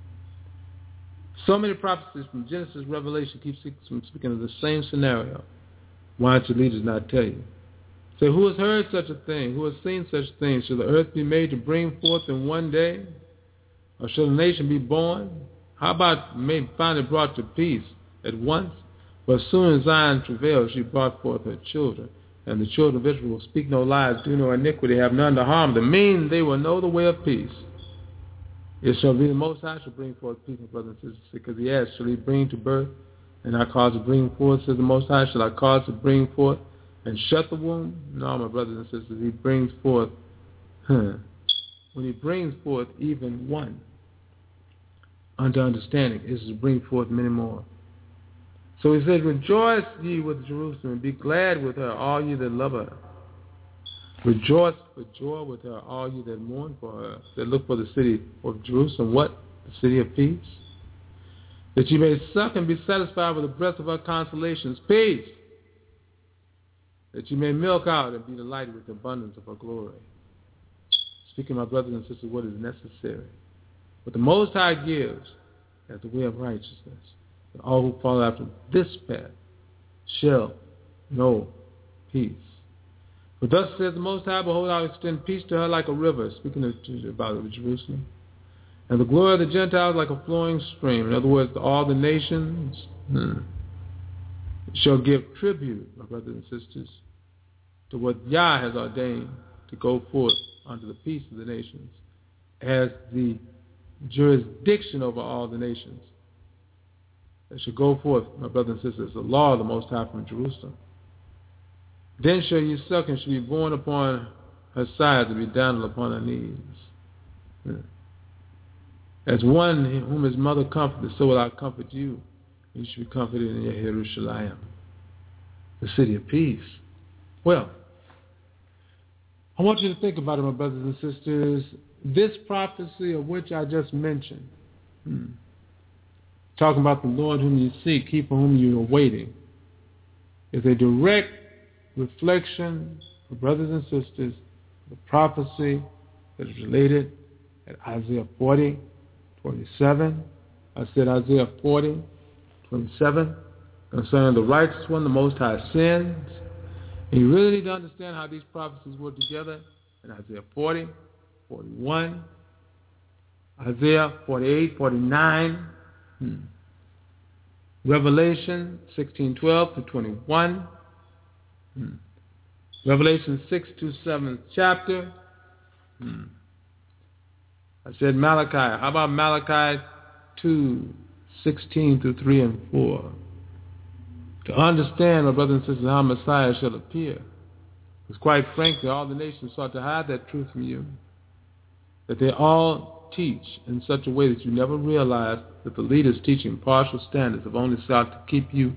So many prophecies from Genesis, Revelation keep speaking of the same scenario. Why don't your leaders not tell you? Say, who has heard such a thing? Who has seen such things? Shall the earth be made to bring forth in one day? Or shall a nation be born? How about finally brought to peace at once? But as soon as Zion travailed, she brought forth her children. And the children of Israel will speak no lies, do no iniquity, have none to harm them. Mean they will know the way of peace. It shall be the Most High shall bring forth peace, my brothers and sisters, because he asked, shall he bring to birth, and I cause to bring forth, says the Most High, shall I cause to bring forth and shut the womb? No, my brothers and sisters, he brings forth, when he brings forth even one unto understanding, is to bring forth many more. So he says, rejoice ye with Jerusalem, and be glad with her, all ye that love her. Rejoice for joy with her, all ye that mourn for her, that look for the city of Jerusalem. What? The city of peace. That ye may suck and be satisfied with the breast of her consolations. Peace. That ye may milk out and be delighted with the abundance of her glory. Speaking, my brothers and sisters, what is necessary. What the Most High gives as the way of righteousness. All who follow after this path shall know peace. For thus says the Most High, behold, I will extend peace to her like a river, speaking about Jerusalem, and the glory of the Gentiles like a flowing stream. In other words, all the nations shall give tribute, my brothers and sisters, to what Yah has ordained to go forth unto the peace of the nations as the jurisdiction over all the nations. That shall go forth, my brothers and sisters, the law of the Most High from Jerusalem. Then shall you suck and shall be borne upon her sides and be dandled upon her knees. As one whom his mother comforted, so will I comfort you. You should be comforted in your Jerusalem, the city of peace. Well, I want you to think about it, my brothers and sisters. This prophecy of which I just mentioned, talking about the Lord whom you seek, he for whom you are waiting, is a direct reflection, of brothers and sisters, the prophecy that is related at Isaiah 40:27. I said Isaiah 40:27 concerning the righteous one, the Most High sins. And you really need to understand how these prophecies work together in Isaiah 40:41, Isaiah 48:49. Revelation 16:12-21. Revelation 6-7 chapter. I said Malachi. How about Malachi 2:16-3 and 4? To understand, my brothers and sisters, how Messiah shall appear. Because quite frankly, all the nations sought to hide that truth from you. That they all teach in such a way that you never realize that the leaders teaching partial standards have only sought to keep you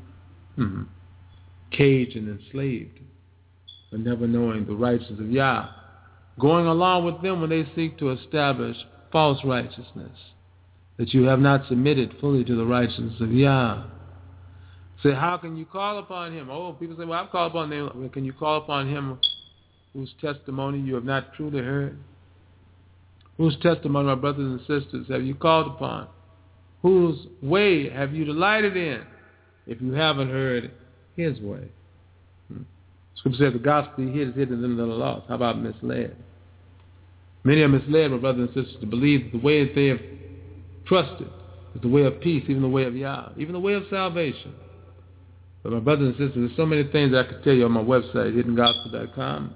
caged and enslaved, but never knowing the righteousness of Yah, going along with them when they seek to establish false righteousness, that you have not submitted fully to the righteousness of Yah. Say, how can you call upon him? Oh, people say, well, I've called upon him. Well, can you call upon him whose testimony you have not truly heard? Whose testimony, my brothers and sisters, have you called upon? Whose way have you delighted in if you haven't heard his way? Scripture says the gospel he hid is hidden in the lost. How about misled? Many are misled, my brothers and sisters, to believe that the way that they have trusted is the way of peace, even the way of Yah, even the way of salvation. But my brothers and sisters, there's so many things I could tell you on my website, hiddengospel.com,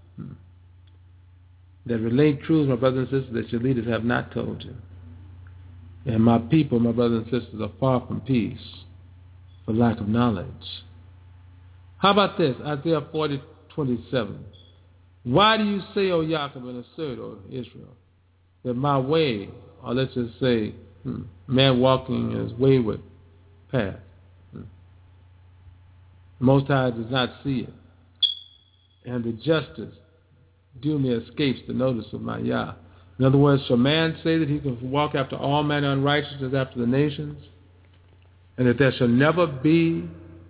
that relate truths, my brothers and sisters, that your leaders have not told you. And my people, my brothers and sisters, are far from peace for lack of knowledge. How about this? Isaiah 40:27. Why do you say, O Jacob, and assert, O Israel, that my way, or let's just say, man walking in his wayward path, the Most High does not see it, and the justice due me escapes the notice of my Yah. In other words, shall man say that he can walk after all manner of unrighteousness after the nations, and that there shall never be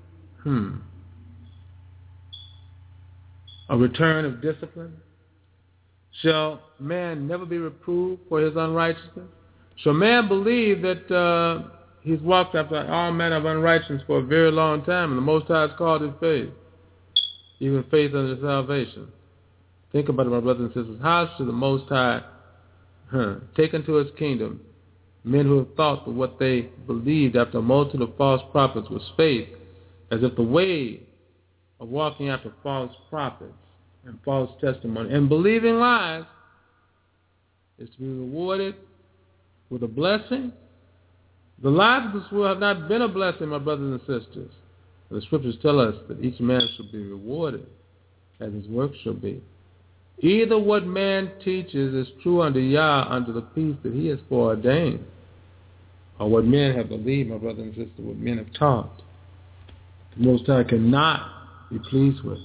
a return of discipline? Shall man never be reproved for his unrighteousness? Shall man believe that he's walked after all manner of unrighteousness for a very long time, and the Most High has called it faith, even faith unto salvation? Think about it, my brothers and sisters. How should the Most High take into his kingdom men who have thought that what they believed after a multitude of false prophets was faith, as if the way of walking after false prophets and false testimony and believing lies is to be rewarded with a blessing? The lives of this world have not been a blessing, my brothers and sisters. The scriptures tell us that each man shall be rewarded as his work shall be. Either what man teaches is true unto Yah, unto the peace that he has foreordained, or what men have believed, my brothers and sisters, what men have taught, the Most High cannot be pleased with.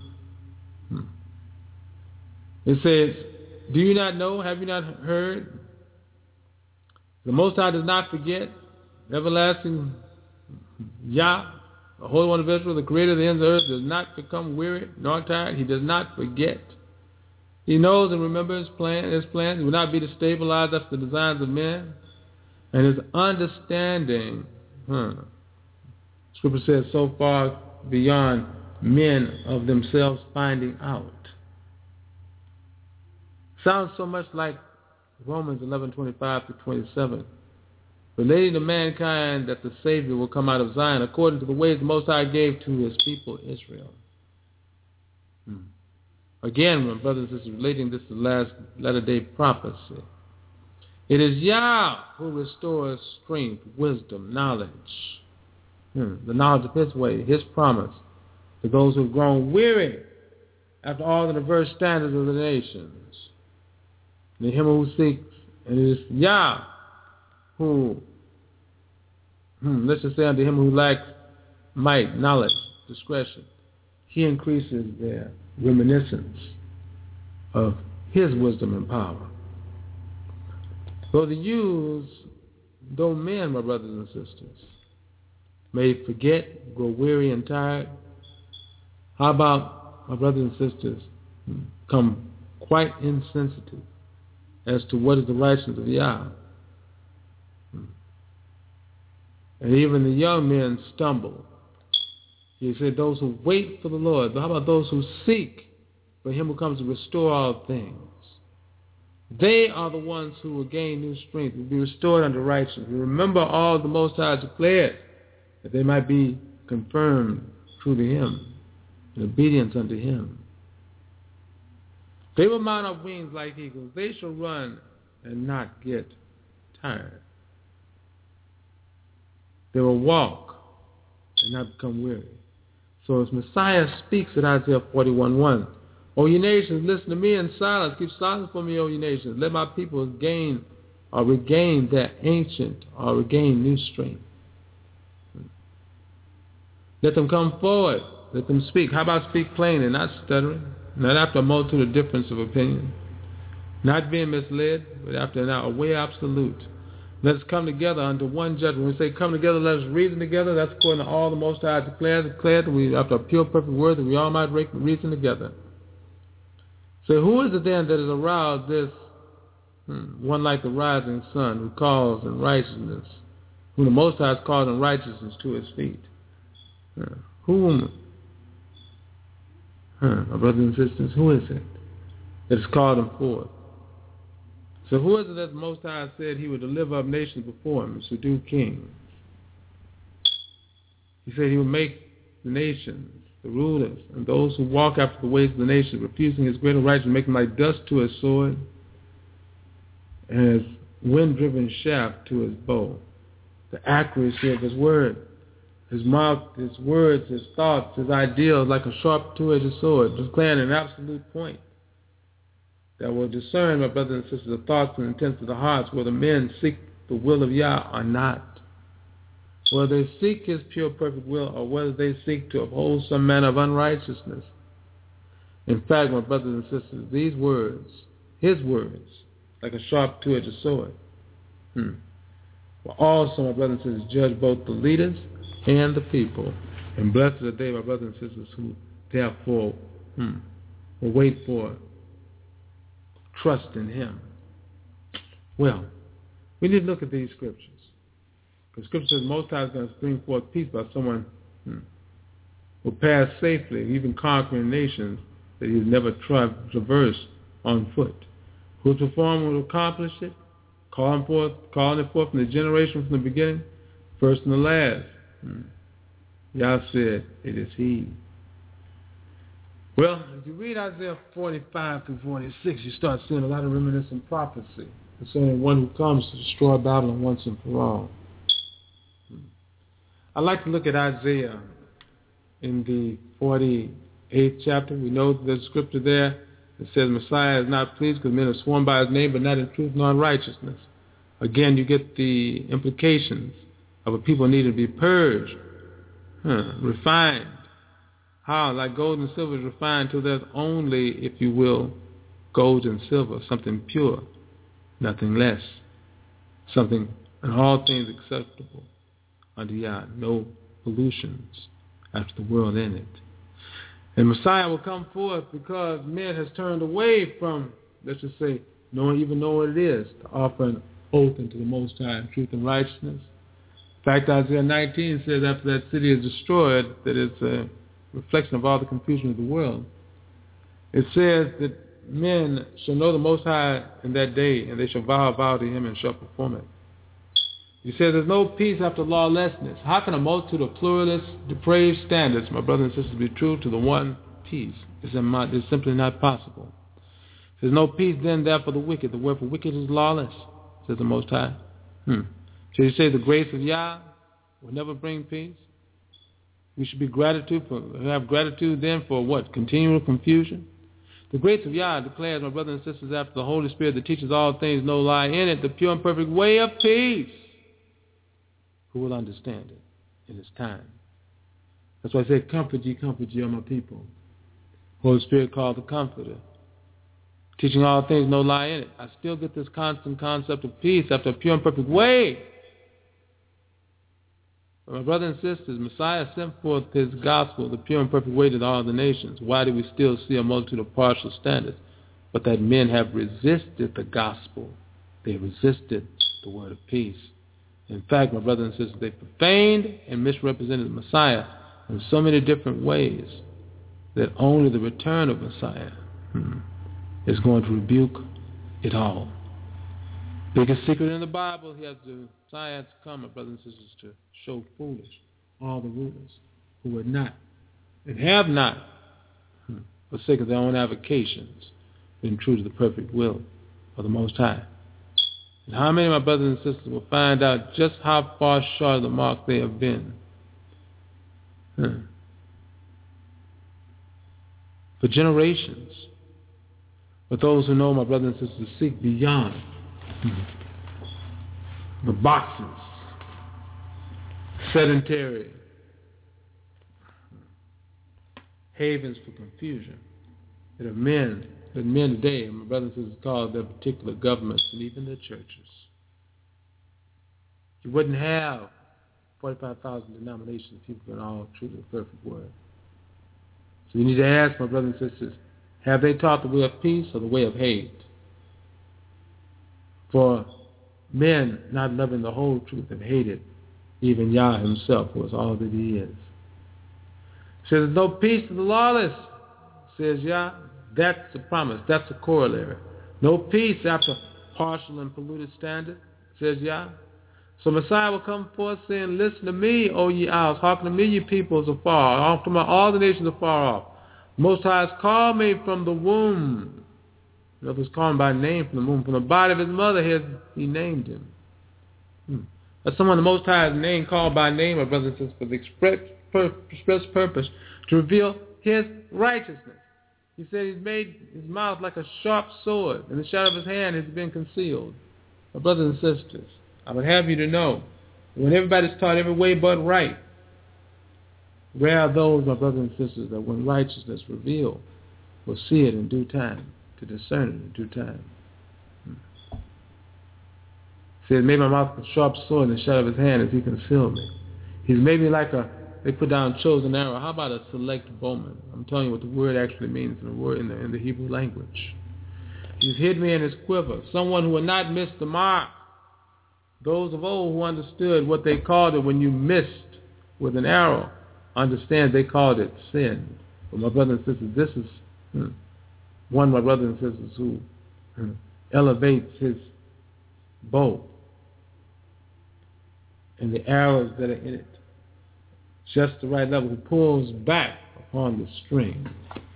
It says, do you not know? Have you not heard? The Most High does not forget. Everlasting Yah, the Holy One of Israel, the Creator of the ends of the earth, does not become weary nor tired. He does not forget. He knows and remembers his plans. He will not be destabilized after the designs of men. And his understanding, Scripture says, so far beyond men of themselves finding out. Sounds so much like Romans 11:25-27, relating to mankind that the Savior will come out of Zion according to the ways the Most High gave to his people Israel. Again, my brothers and sisters, relating this to the last latter-day prophecy. It is Yah who restores strength, wisdom, knowledge, the knowledge of his way, his promise, to those who have grown weary after all the diverse standards of the nations. And him who seeks, and it is Yah who, let's just say unto him who lacks might, knowledge, discretion, he increases their reminiscence of his wisdom and power. Though men, my brothers and sisters, may forget, grow weary and tired, how about, my brothers and sisters, become quite insensitive as to what is the righteousness of Yah? And even the young men stumble. He said those who wait for the Lord. But how about those who seek for him who comes to restore all things? They are the ones who will gain new strength, will be restored unto righteousness. Remember all the Most High declared, that they might be confirmed true to him, in obedience unto him. They will mount up wings like eagles. They shall run and not get tired. They will walk and not become weary. So as Messiah speaks in Isaiah 41:1, O ye nations, listen to me in silence. Keep silence for me, O ye nations. Let my people gain or regain their ancient or regain new strength. Let them come forward. Let them speak. How about speak plainly, not stuttering, not after a multitude of difference of opinion, not being misled, but after a way absolute. Let us come together under one judgment. When we say come together, let us reason together. That's according to all the Most High declared that we, after a pure, perfect word, that we all might reason together. So who is it then that has aroused this one like the rising sun, who calls in righteousness, whom the Most High has called in righteousness to his feet? Whom, my brothers and sisters, who is it that has called him forth? So who is it that the Most High said he would deliver up nations before him, subdue kings? He said he would make the nations, the rulers, and those who walk after the ways of the nations, refusing his greater righteousness, make them like dust to his sword, and as wind-driven shaft to his bow. The accuracy of his word, his mouth, his words, his thoughts, his ideals, like a sharp two-edged sword, declaring an absolute point. that will discern, my brothers and sisters, the thoughts and intents of the hearts, whether men seek the will of Yah or not, whether they seek his pure, perfect will, or whether they seek to uphold some manner of unrighteousness. In fact, my brothers and sisters, these words, his words, like a sharp two-edged sword, will also, my brothers and sisters, judge both the leaders and the people. And blessed are they, my brothers and sisters, who therefore will wait for trust in him. Well, we need to look at these scriptures. The scripture says Most High is going to bring forth peace by someone who will pass safely, even conquering nations that he has never traversed on foot. Who will perform will accomplish it, calling it forth from the generation from the beginning, first and the last. Yah said, it is he. Well, if you read Isaiah 45 through 46, you start seeing a lot of reminiscent prophecy concerning one who comes to destroy Babylon once and for all. I'd like to look at Isaiah in the 48th chapter. We know there's a scripture there that says Messiah is not pleased because men have sworn by his name, but not in truth nor in righteousness. Again, you get the implications of a people needing to be purged, refined. How? Like gold and silver is refined till there's only, if you will, gold and silver, something pure, nothing less, something in all things acceptable unto Yah, no pollutions after the world in it. And Messiah will come forth because men has turned away from, let's just say, even know what it is to offer an oath unto the Most High in truth and righteousness. In fact, Isaiah 19 says after that city is destroyed, that it's a reflection of all the confusion of the world. It says that men shall know the Most High in that day, and they shall vow a vow to him and shall perform it. He says there's no peace after lawlessness. How can a multitude of pluralist, depraved standards, my brothers and sisters, be true to the one peace? It's simply not possible. There's no peace then there for the wicked. The word for wicked is lawless, says the Most High. So you say the grace of Yah will never bring peace? We should have gratitude then for what? Continual confusion? The grace of Yah declares, my brothers and sisters, after the Holy Spirit that teaches all things, no lie in it, the pure and perfect way of peace. Who will understand it in its time? That's why I say, comfort ye, all my people. Holy Spirit called the Comforter. Teaching all things, no lie in it. I still get this constant concept of peace after a pure and perfect way. But my brothers and sisters, Messiah sent forth his gospel, the pure and perfect way to all the nations. Why do we still see a multitude of partial standards? But that men have resisted the gospel. They resisted the word of peace. In fact, my brothers and sisters, they profaned and misrepresented the Messiah in so many different ways that only the return of Messiah is going to rebuke it all. Biggest secret in the Bible, he has the Messiah to come, my brothers and sisters, to show foolish all the rulers who would not and have not, for sake of their own avocations, been true to the perfect will of the Most High. And how many of my brothers and sisters will find out just how far short of the mark they have been? For generations. But those who know, my brothers and sisters, seek beyond the boxes, sedentary havens for confusion that men today, my brothers and sisters, call their particular governments and even their churches. You wouldn't have 45,000 denominations if people were all true to the perfect word. So you need to ask, my brothers and sisters, have they taught the way of peace or the way of hate? For men not loving the whole truth have hated even Yah himself, who is all that he is. Says there's no peace to the lawless, says Yah. That's a promise. That's a corollary. No peace after partial and polluted standard, says Yah. So Messiah will come forth saying, listen to me, O ye isles. Hearken to me, ye peoples afar. All the nations afar off. Most High has called me from the womb. In other words, called him by name from the womb. From the body of his mother, he named him. That's someone the Most High has named, called by name, my brothers and sisters, for the express purpose to reveal his righteousness. He said he's made his mouth like a sharp sword, and the shadow of his hand has been concealed. My brothers and sisters, I would have you to know, when everybody's taught every way but right, rare are those, my brothers and sisters, that when righteousness revealed, will see it in due time, to discern it in due time. He said, made my mouth a sharp sword, and the shadow of his hand as he concealed me. He's made me like they put down chosen arrow. How about a select bowman? I'm telling you what the word actually means in the Hebrew language. He's hid me in his quiver, someone who will not miss the mark. Those of old who understood what they called it when you missed with an arrow, understand they called it sin. But my brothers and sisters, this is one of my brothers and sisters who elevates his bow and the arrows that are in it just the right level. He pulls back upon the string.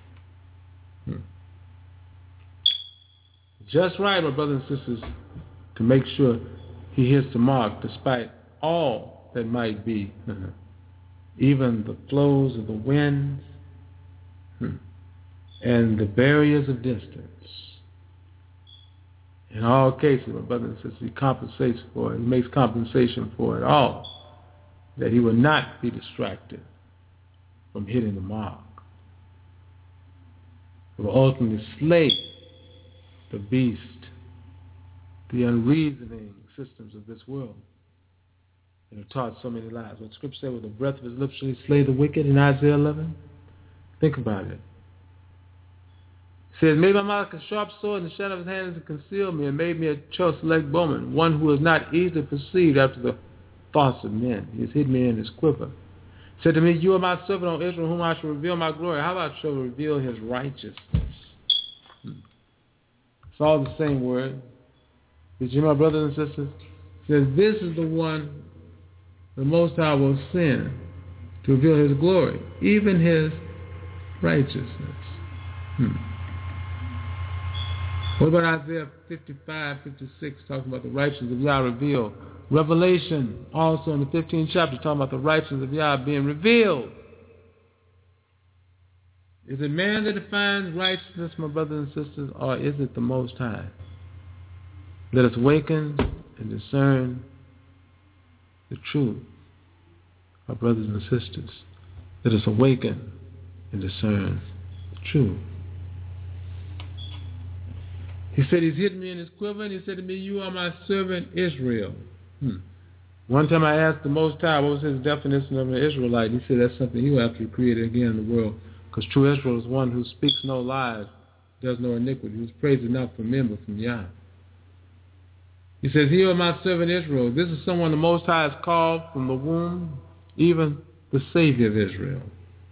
Just right, my brothers and sisters, to make sure he hits the mark despite all that might be, even the flows of the winds and the barriers of distance. In all cases, my brothers and sisters, he compensates for it. He makes compensation for it all, that he will not be distracted from hitting the mark. He will ultimately slay the beast, the unreasoning systems of this world that have taught so many lies. What Scripture said, with the breath of his lips shall he slay the wicked in Isaiah 11. Think about it. It says, made my mouth like a sharp sword, and the shadow of his hand has concealed me, and made me a choice select bowman, one who is not easily perceived after the thoughts of men. He has hid me in his quiver. He said to me, you are my servant, O Israel, whom I shall reveal my glory. How about shall reveal his righteousness? It's all the same word. Did you, my brothers and sisters? It says, this is the one the Most High will send to reveal his glory, even his righteousness. What about Isaiah 55, 56, talking about the righteousness of Yah revealed? Revelation, also in the 15th chapter, talking about the righteousness of Yah being revealed. Is it man that defines righteousness, my brothers and sisters, or is it the Most High? Let us awaken and discern the truth, our brothers and sisters. Let us awaken and discern the truth. He said he's hidden me in his quiver, and he said to me, you are my servant Israel. One time I asked the Most High what was his definition of an Israelite. He said that's something he will have to create again in the world, because true Israel is one who speaks no lies, does no iniquity, whose praise is not from men but from Yah. He says, you are my servant Israel. This is someone the Most High has called from the womb, even the Savior of Israel.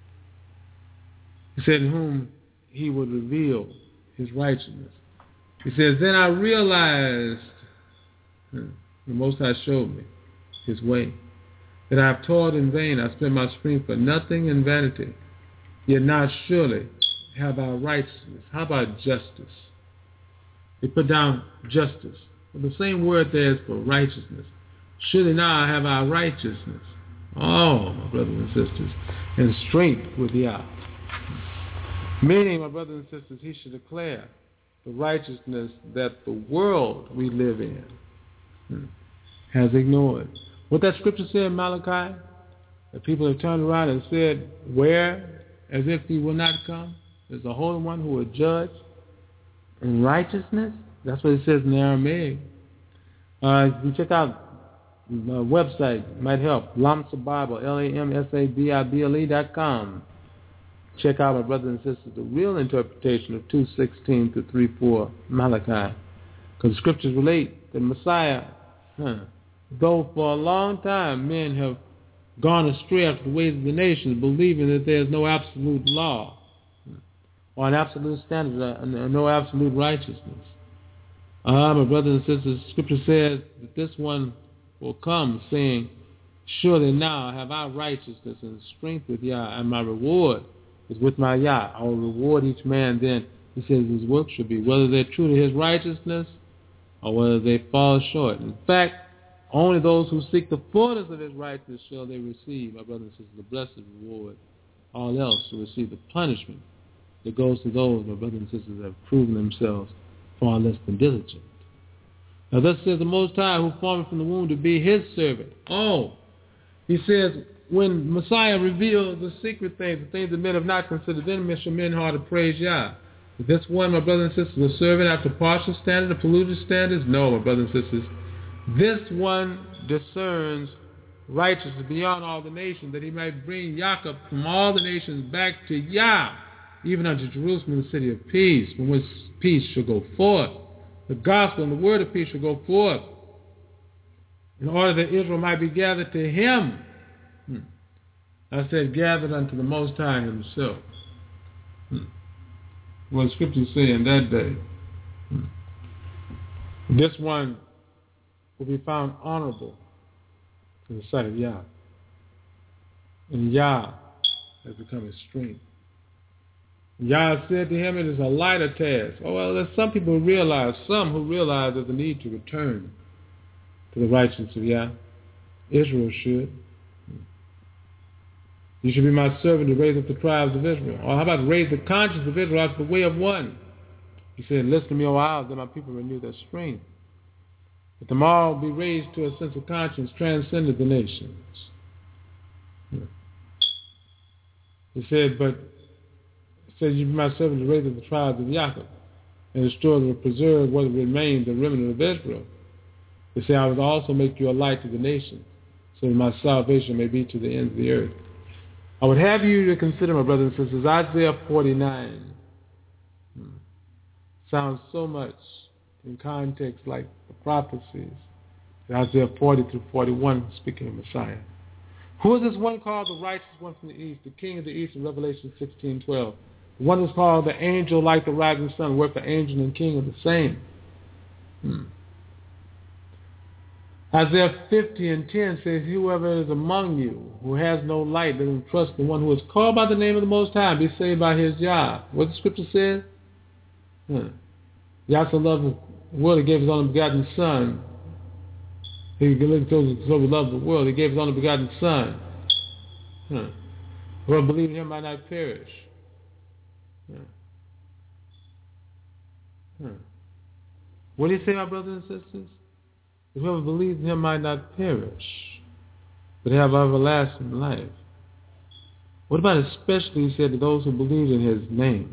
He said, in whom he would reveal his righteousness. He says, then I realized, the Most High showed me his way, that I have toiled in vain. I spent my strength for nothing in vanity. Yet now surely have I righteousness. How about justice? They put down justice. Well, the same word there is for righteousness. Surely now have I righteousness. Oh, my brothers and sisters, and strength with Yah. Meaning, my brothers and sisters, he should declare the righteousness that the world we live in has ignored. What that scripture said in Malachi, that people have turned around and said, where, as if he will not come, is the Holy One who will judge in righteousness. That's what it says in the Aramaic. You check out my website, might help, Lamsa Bible, LAMSABIBLE.com. Check out, my brothers and sisters, the real interpretation of 2:16 to 3:4 Malachi. Because the scriptures relate that Messiah, though for a long time men have gone astray after the ways of the nations, believing that there is no absolute law or an absolute standard or no absolute righteousness. My brothers and sisters, scripture says that this one will come saying, surely now have I righteousness and strength with Yah, and my reward is with my Yah. I will reward each man then, he says, his work should be, whether they're true to his righteousness or whether they fall short. In fact, only those who seek the fullness of his righteousness shall they receive, my brothers and sisters, the blessed reward. All else will receive the punishment that goes to those, my brothers and sisters, that have proven themselves far less than diligent. Now thus says the Most High, who formed from the womb to be his servant. Oh, he says, when Messiah reveals the secret things, the things that men have not considered, then shall men heart to praise Yah. Is this one, my brothers and sisters, a servant after partial standard, or polluted standards? No, my brothers and sisters. This one discerns righteousness beyond all the nations, that he might bring Jacob from all the nations back to Yah, even unto Jerusalem, the city of peace, from which peace shall go forth. The gospel and the word of peace shall go forth, in order that Israel might be gathered to him. I said, gathered unto the Most High himself. What the scriptures say in that day. This one will be found honorable in the sight of Yah. And Yah has become his strength. Yah said to him, it is a lighter task. Oh, well, there's some people who realize there's a need to return to the righteousness of Yah. Israel should. You should be my servant to raise up the tribes of Israel. Or how about raise the conscience of Israel after the way of one? He said, listen to me, O isles, that my people renew their strength. That them all be raised to a sense of conscience, transcended the nations. He said, you be my servant to raise up the tribes of Jacob, and restore or preserve what remains, the remnant of Israel. He said, I will also make you a light to the nations, so that my salvation may be to the ends of the earth. I would have you to consider, my brothers and sisters, Isaiah 49. Sounds so much in context like the prophecies. Isaiah 40 through 41, speaking of Messiah. Who is this one called the righteous one from the east, the king of the east in Revelation 16:12? The one is called the angel like the rising sun, where the angel and king are the same. Isaiah 50:10 says, whoever is among you who has no light, let him trust the one who is called by the name of the Most High, be saved by his Yah. What the scripture says? Yah so loved the world, he gave his only begotten Son. He so loved the world, he gave his only begotten Son. Whoever believes in him might not perish. What do you say, my brothers and sisters? Whoever believes in him might not perish, but have everlasting life. What about especially, he said, to those who believe in his name?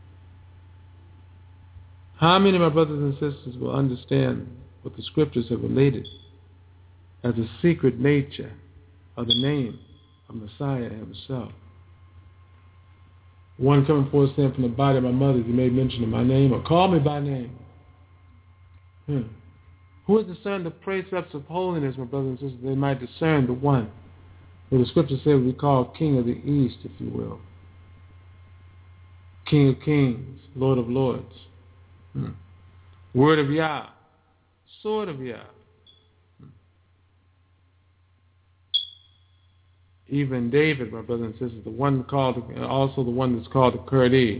How many of my brothers and sisters will understand what the scriptures have related as the secret nature of the name of Messiah himself? One coming forth saying, from the body of my mother, you made mention of my name, or call me by name. Who has discerned the precepts of holiness, my brothers and sisters? They might discern the one who the scripture says we call King of the East, if you will. King of Kings, Lord of Lords. Word of Yah, sword of Yah. Even David, my brothers and sisters, the one called, also the one that's called the Kurdi,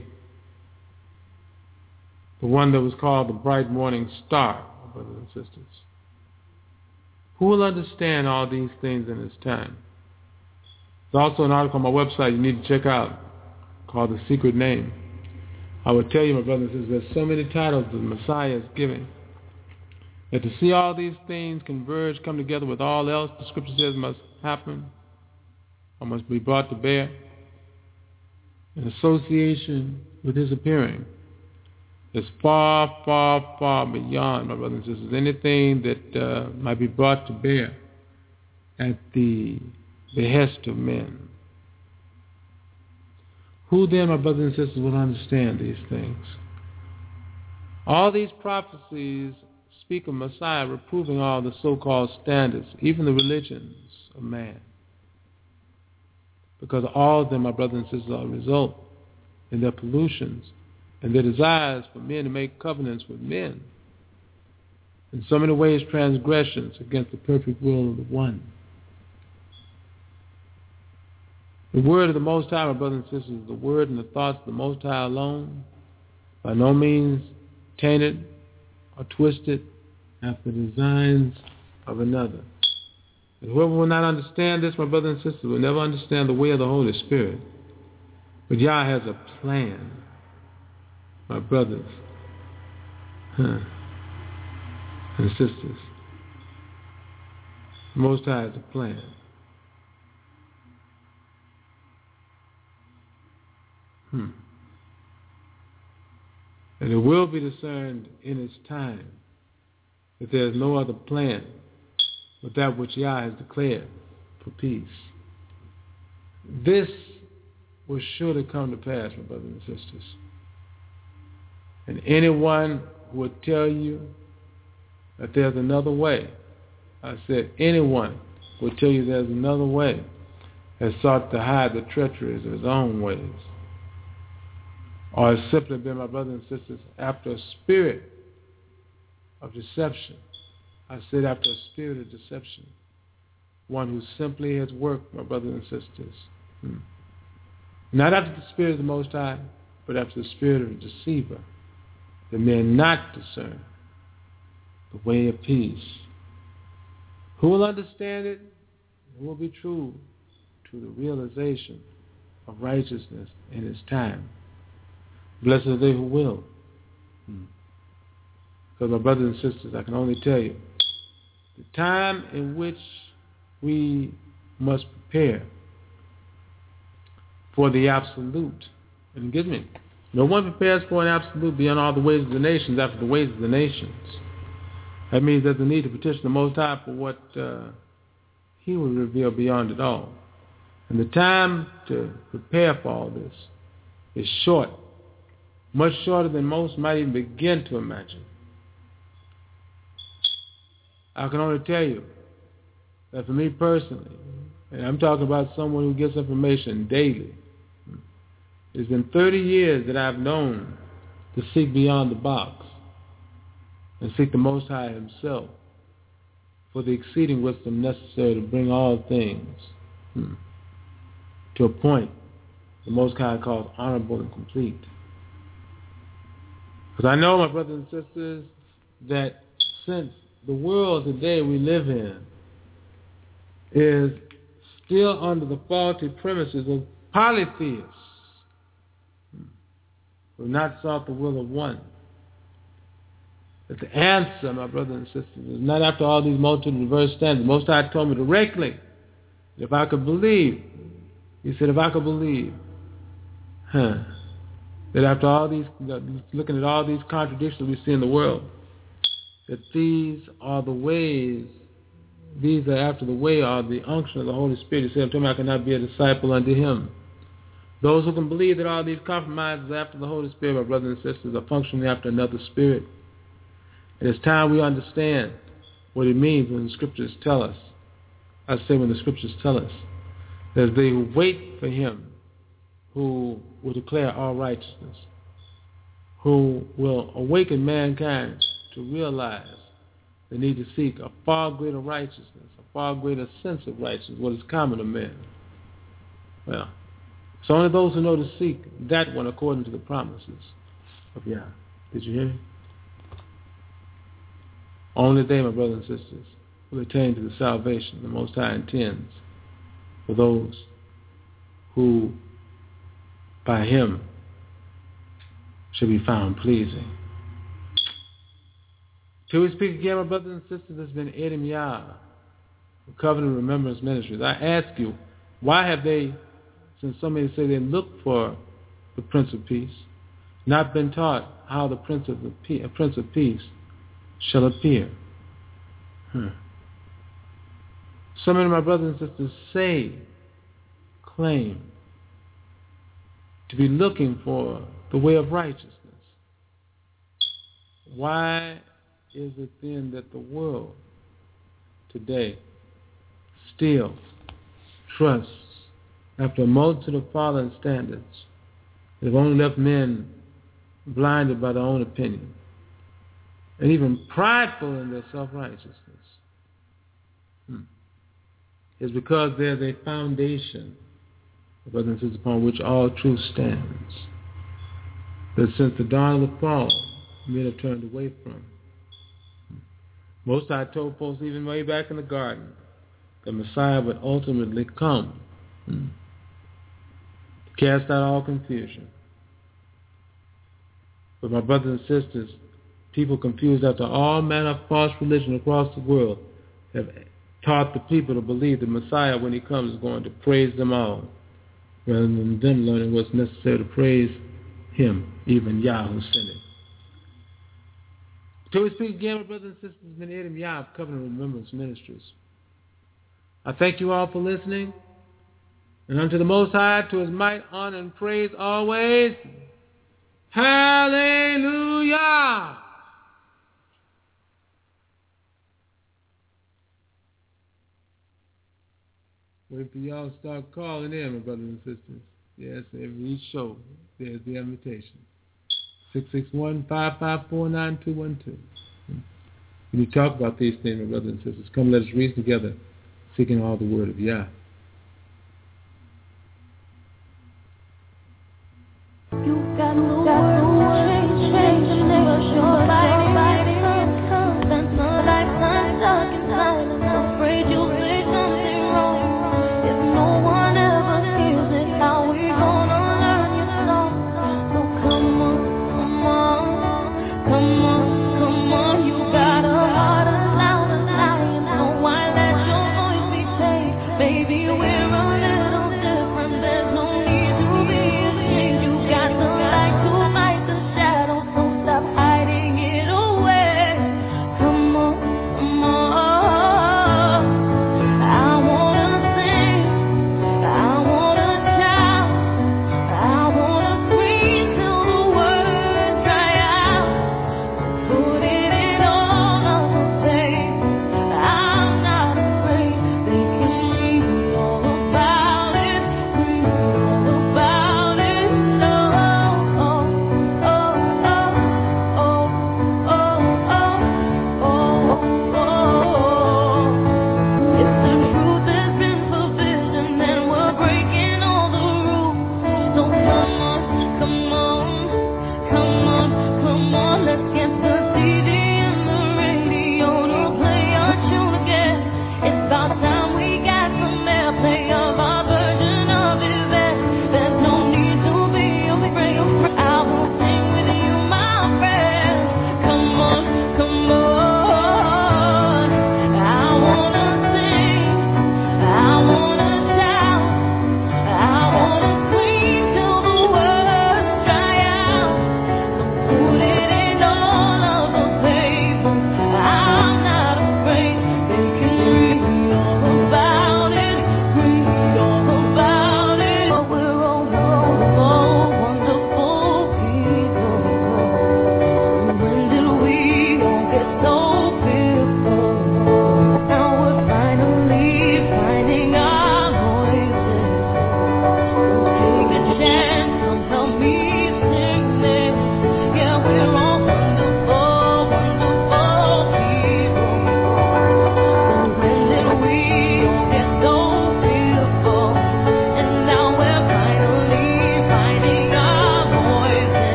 the one that was called the bright morning star, my brothers and sisters. Who will understand all these things in his time? There's also an article on my website you need to check out called The Secret Name. I would tell you, my brothers and sisters, there's so many titles that the Messiah is giving, that to see all these things converge, come together with all else the scripture says must happen, or must be brought to bear, in association with his appearing, is far, far, far beyond, my brothers and sisters, anything that might be brought to bear at the behest of men. Who then, my brothers and sisters, will understand these things? All these prophecies speak of Messiah reproving all the so-called standards, even the religions of man. Because all of them, my brothers and sisters, are a result in their pollutions and their desires for men to make covenants with men. In so many ways, transgressions against the perfect will of the one. The word of the Most High, my brothers and sisters, the word and the thoughts of the Most High alone, by no means tainted or twisted after the designs of another. And whoever will not understand this, my brothers and sisters, will never understand the way of the Holy Spirit. But Yah has a plan my brothers and sisters, the Most High has a plan. And it will be discerned in its time that there is no other plan but that which Yah has declared for peace. This will surely come to pass, my brothers and sisters. And anyone who would tell you that there's another way, I said anyone who would tell you there's another way, has sought to hide the treacheries of his own ways, or has simply been, my brothers and sisters, after a spirit of deception. I said after a spirit of deception. One who simply has worked, my brothers and sisters. Not after the spirit of the Most High, but after the spirit of a deceiver, that may not discern the way of peace. Who will understand it? Who will be true to the realization of righteousness in its time? Blessed are they who will. Because my brothers and sisters, I can only tell you, the time in which we must prepare for the absolute. And get me, no one prepares for an absolute beyond all the ways of the nations after the ways of the nations. That means there's a need to petition the Most High for what He will reveal beyond it all. And the time to prepare for all this is short, much shorter than most might even begin to imagine. I can only tell you that for me personally, and I'm talking about someone who gets information daily, it's been 30 years that I've known to seek beyond the box and seek the Most High Himself for the exceeding wisdom necessary to bring all things to a point the Most High calls honorable and complete. Because I know, my brothers and sisters, that since the world today we live in is still under the faulty premises of polytheists who have not sought the will of one, that the answer, my brothers and sisters, is not after all these multitude of diverse standards. Most High told me directly, if I could believe, He said, if I could believe, that after all these, looking at all these contradictions we see in the world, that these are the ways, these are after the way are the unction of the Holy Spirit. He said, tell me I cannot be a disciple unto Him. Those who can believe that all these compromises after the Holy Spirit, my brothers and sisters, are functioning after another spirit. And it's time we understand what it means when the Scriptures tell us, I say when the Scriptures tell us, that they who wait for Him, who will declare all righteousness, who will awaken mankind to realize the need to seek a far greater righteousness, a far greater sense of righteousness, what is common to men. Well, it's only those who know to seek that one according to the promises of Yah. Did you hear me? Only they, my brothers and sisters, will attain to the salvation the Most High intends for those who by Him shall be found pleasing. Till we speak again, my brothers and sisters, there's been Edom Yah, the Covenant Remembrance Ministries. I ask you, why have they, since so many say they look for the Prince of Peace, not been taught how the Prince of Peace shall appear? So many of my brothers and sisters claim to be looking for the way of righteousness. Why is it then that the world today still trusts, after a multitude of fallen standards, that have only left men blinded by their own opinion and even prideful in their self-righteousness? It's because there's a foundation, brothers and sisters, upon which all truth stands, that since the dawn of the fall, men have turned away from. Most I told folks even way back in the garden that Messiah would ultimately come to cast out all confusion. But my brothers and sisters, people confused after all manner of false religion across the world have taught the people to believe the Messiah, when he comes, is going to praise them all, rather than them learning what's necessary to praise him, even Yah who sent him. Till we speak again, my brothers and sisters, it's been Adam Yah of Covenant Remembrance Ministries. I thank you all for listening, and unto the Most High, to his might, honor, and praise always. Hallelujah! Wait till y'all start calling in, my brothers and sisters. Yes, every show, there's the invitation. 661-554-9212. When you talk about these things, my brothers and sisters, come let us reason together, seeking all the word of Yah.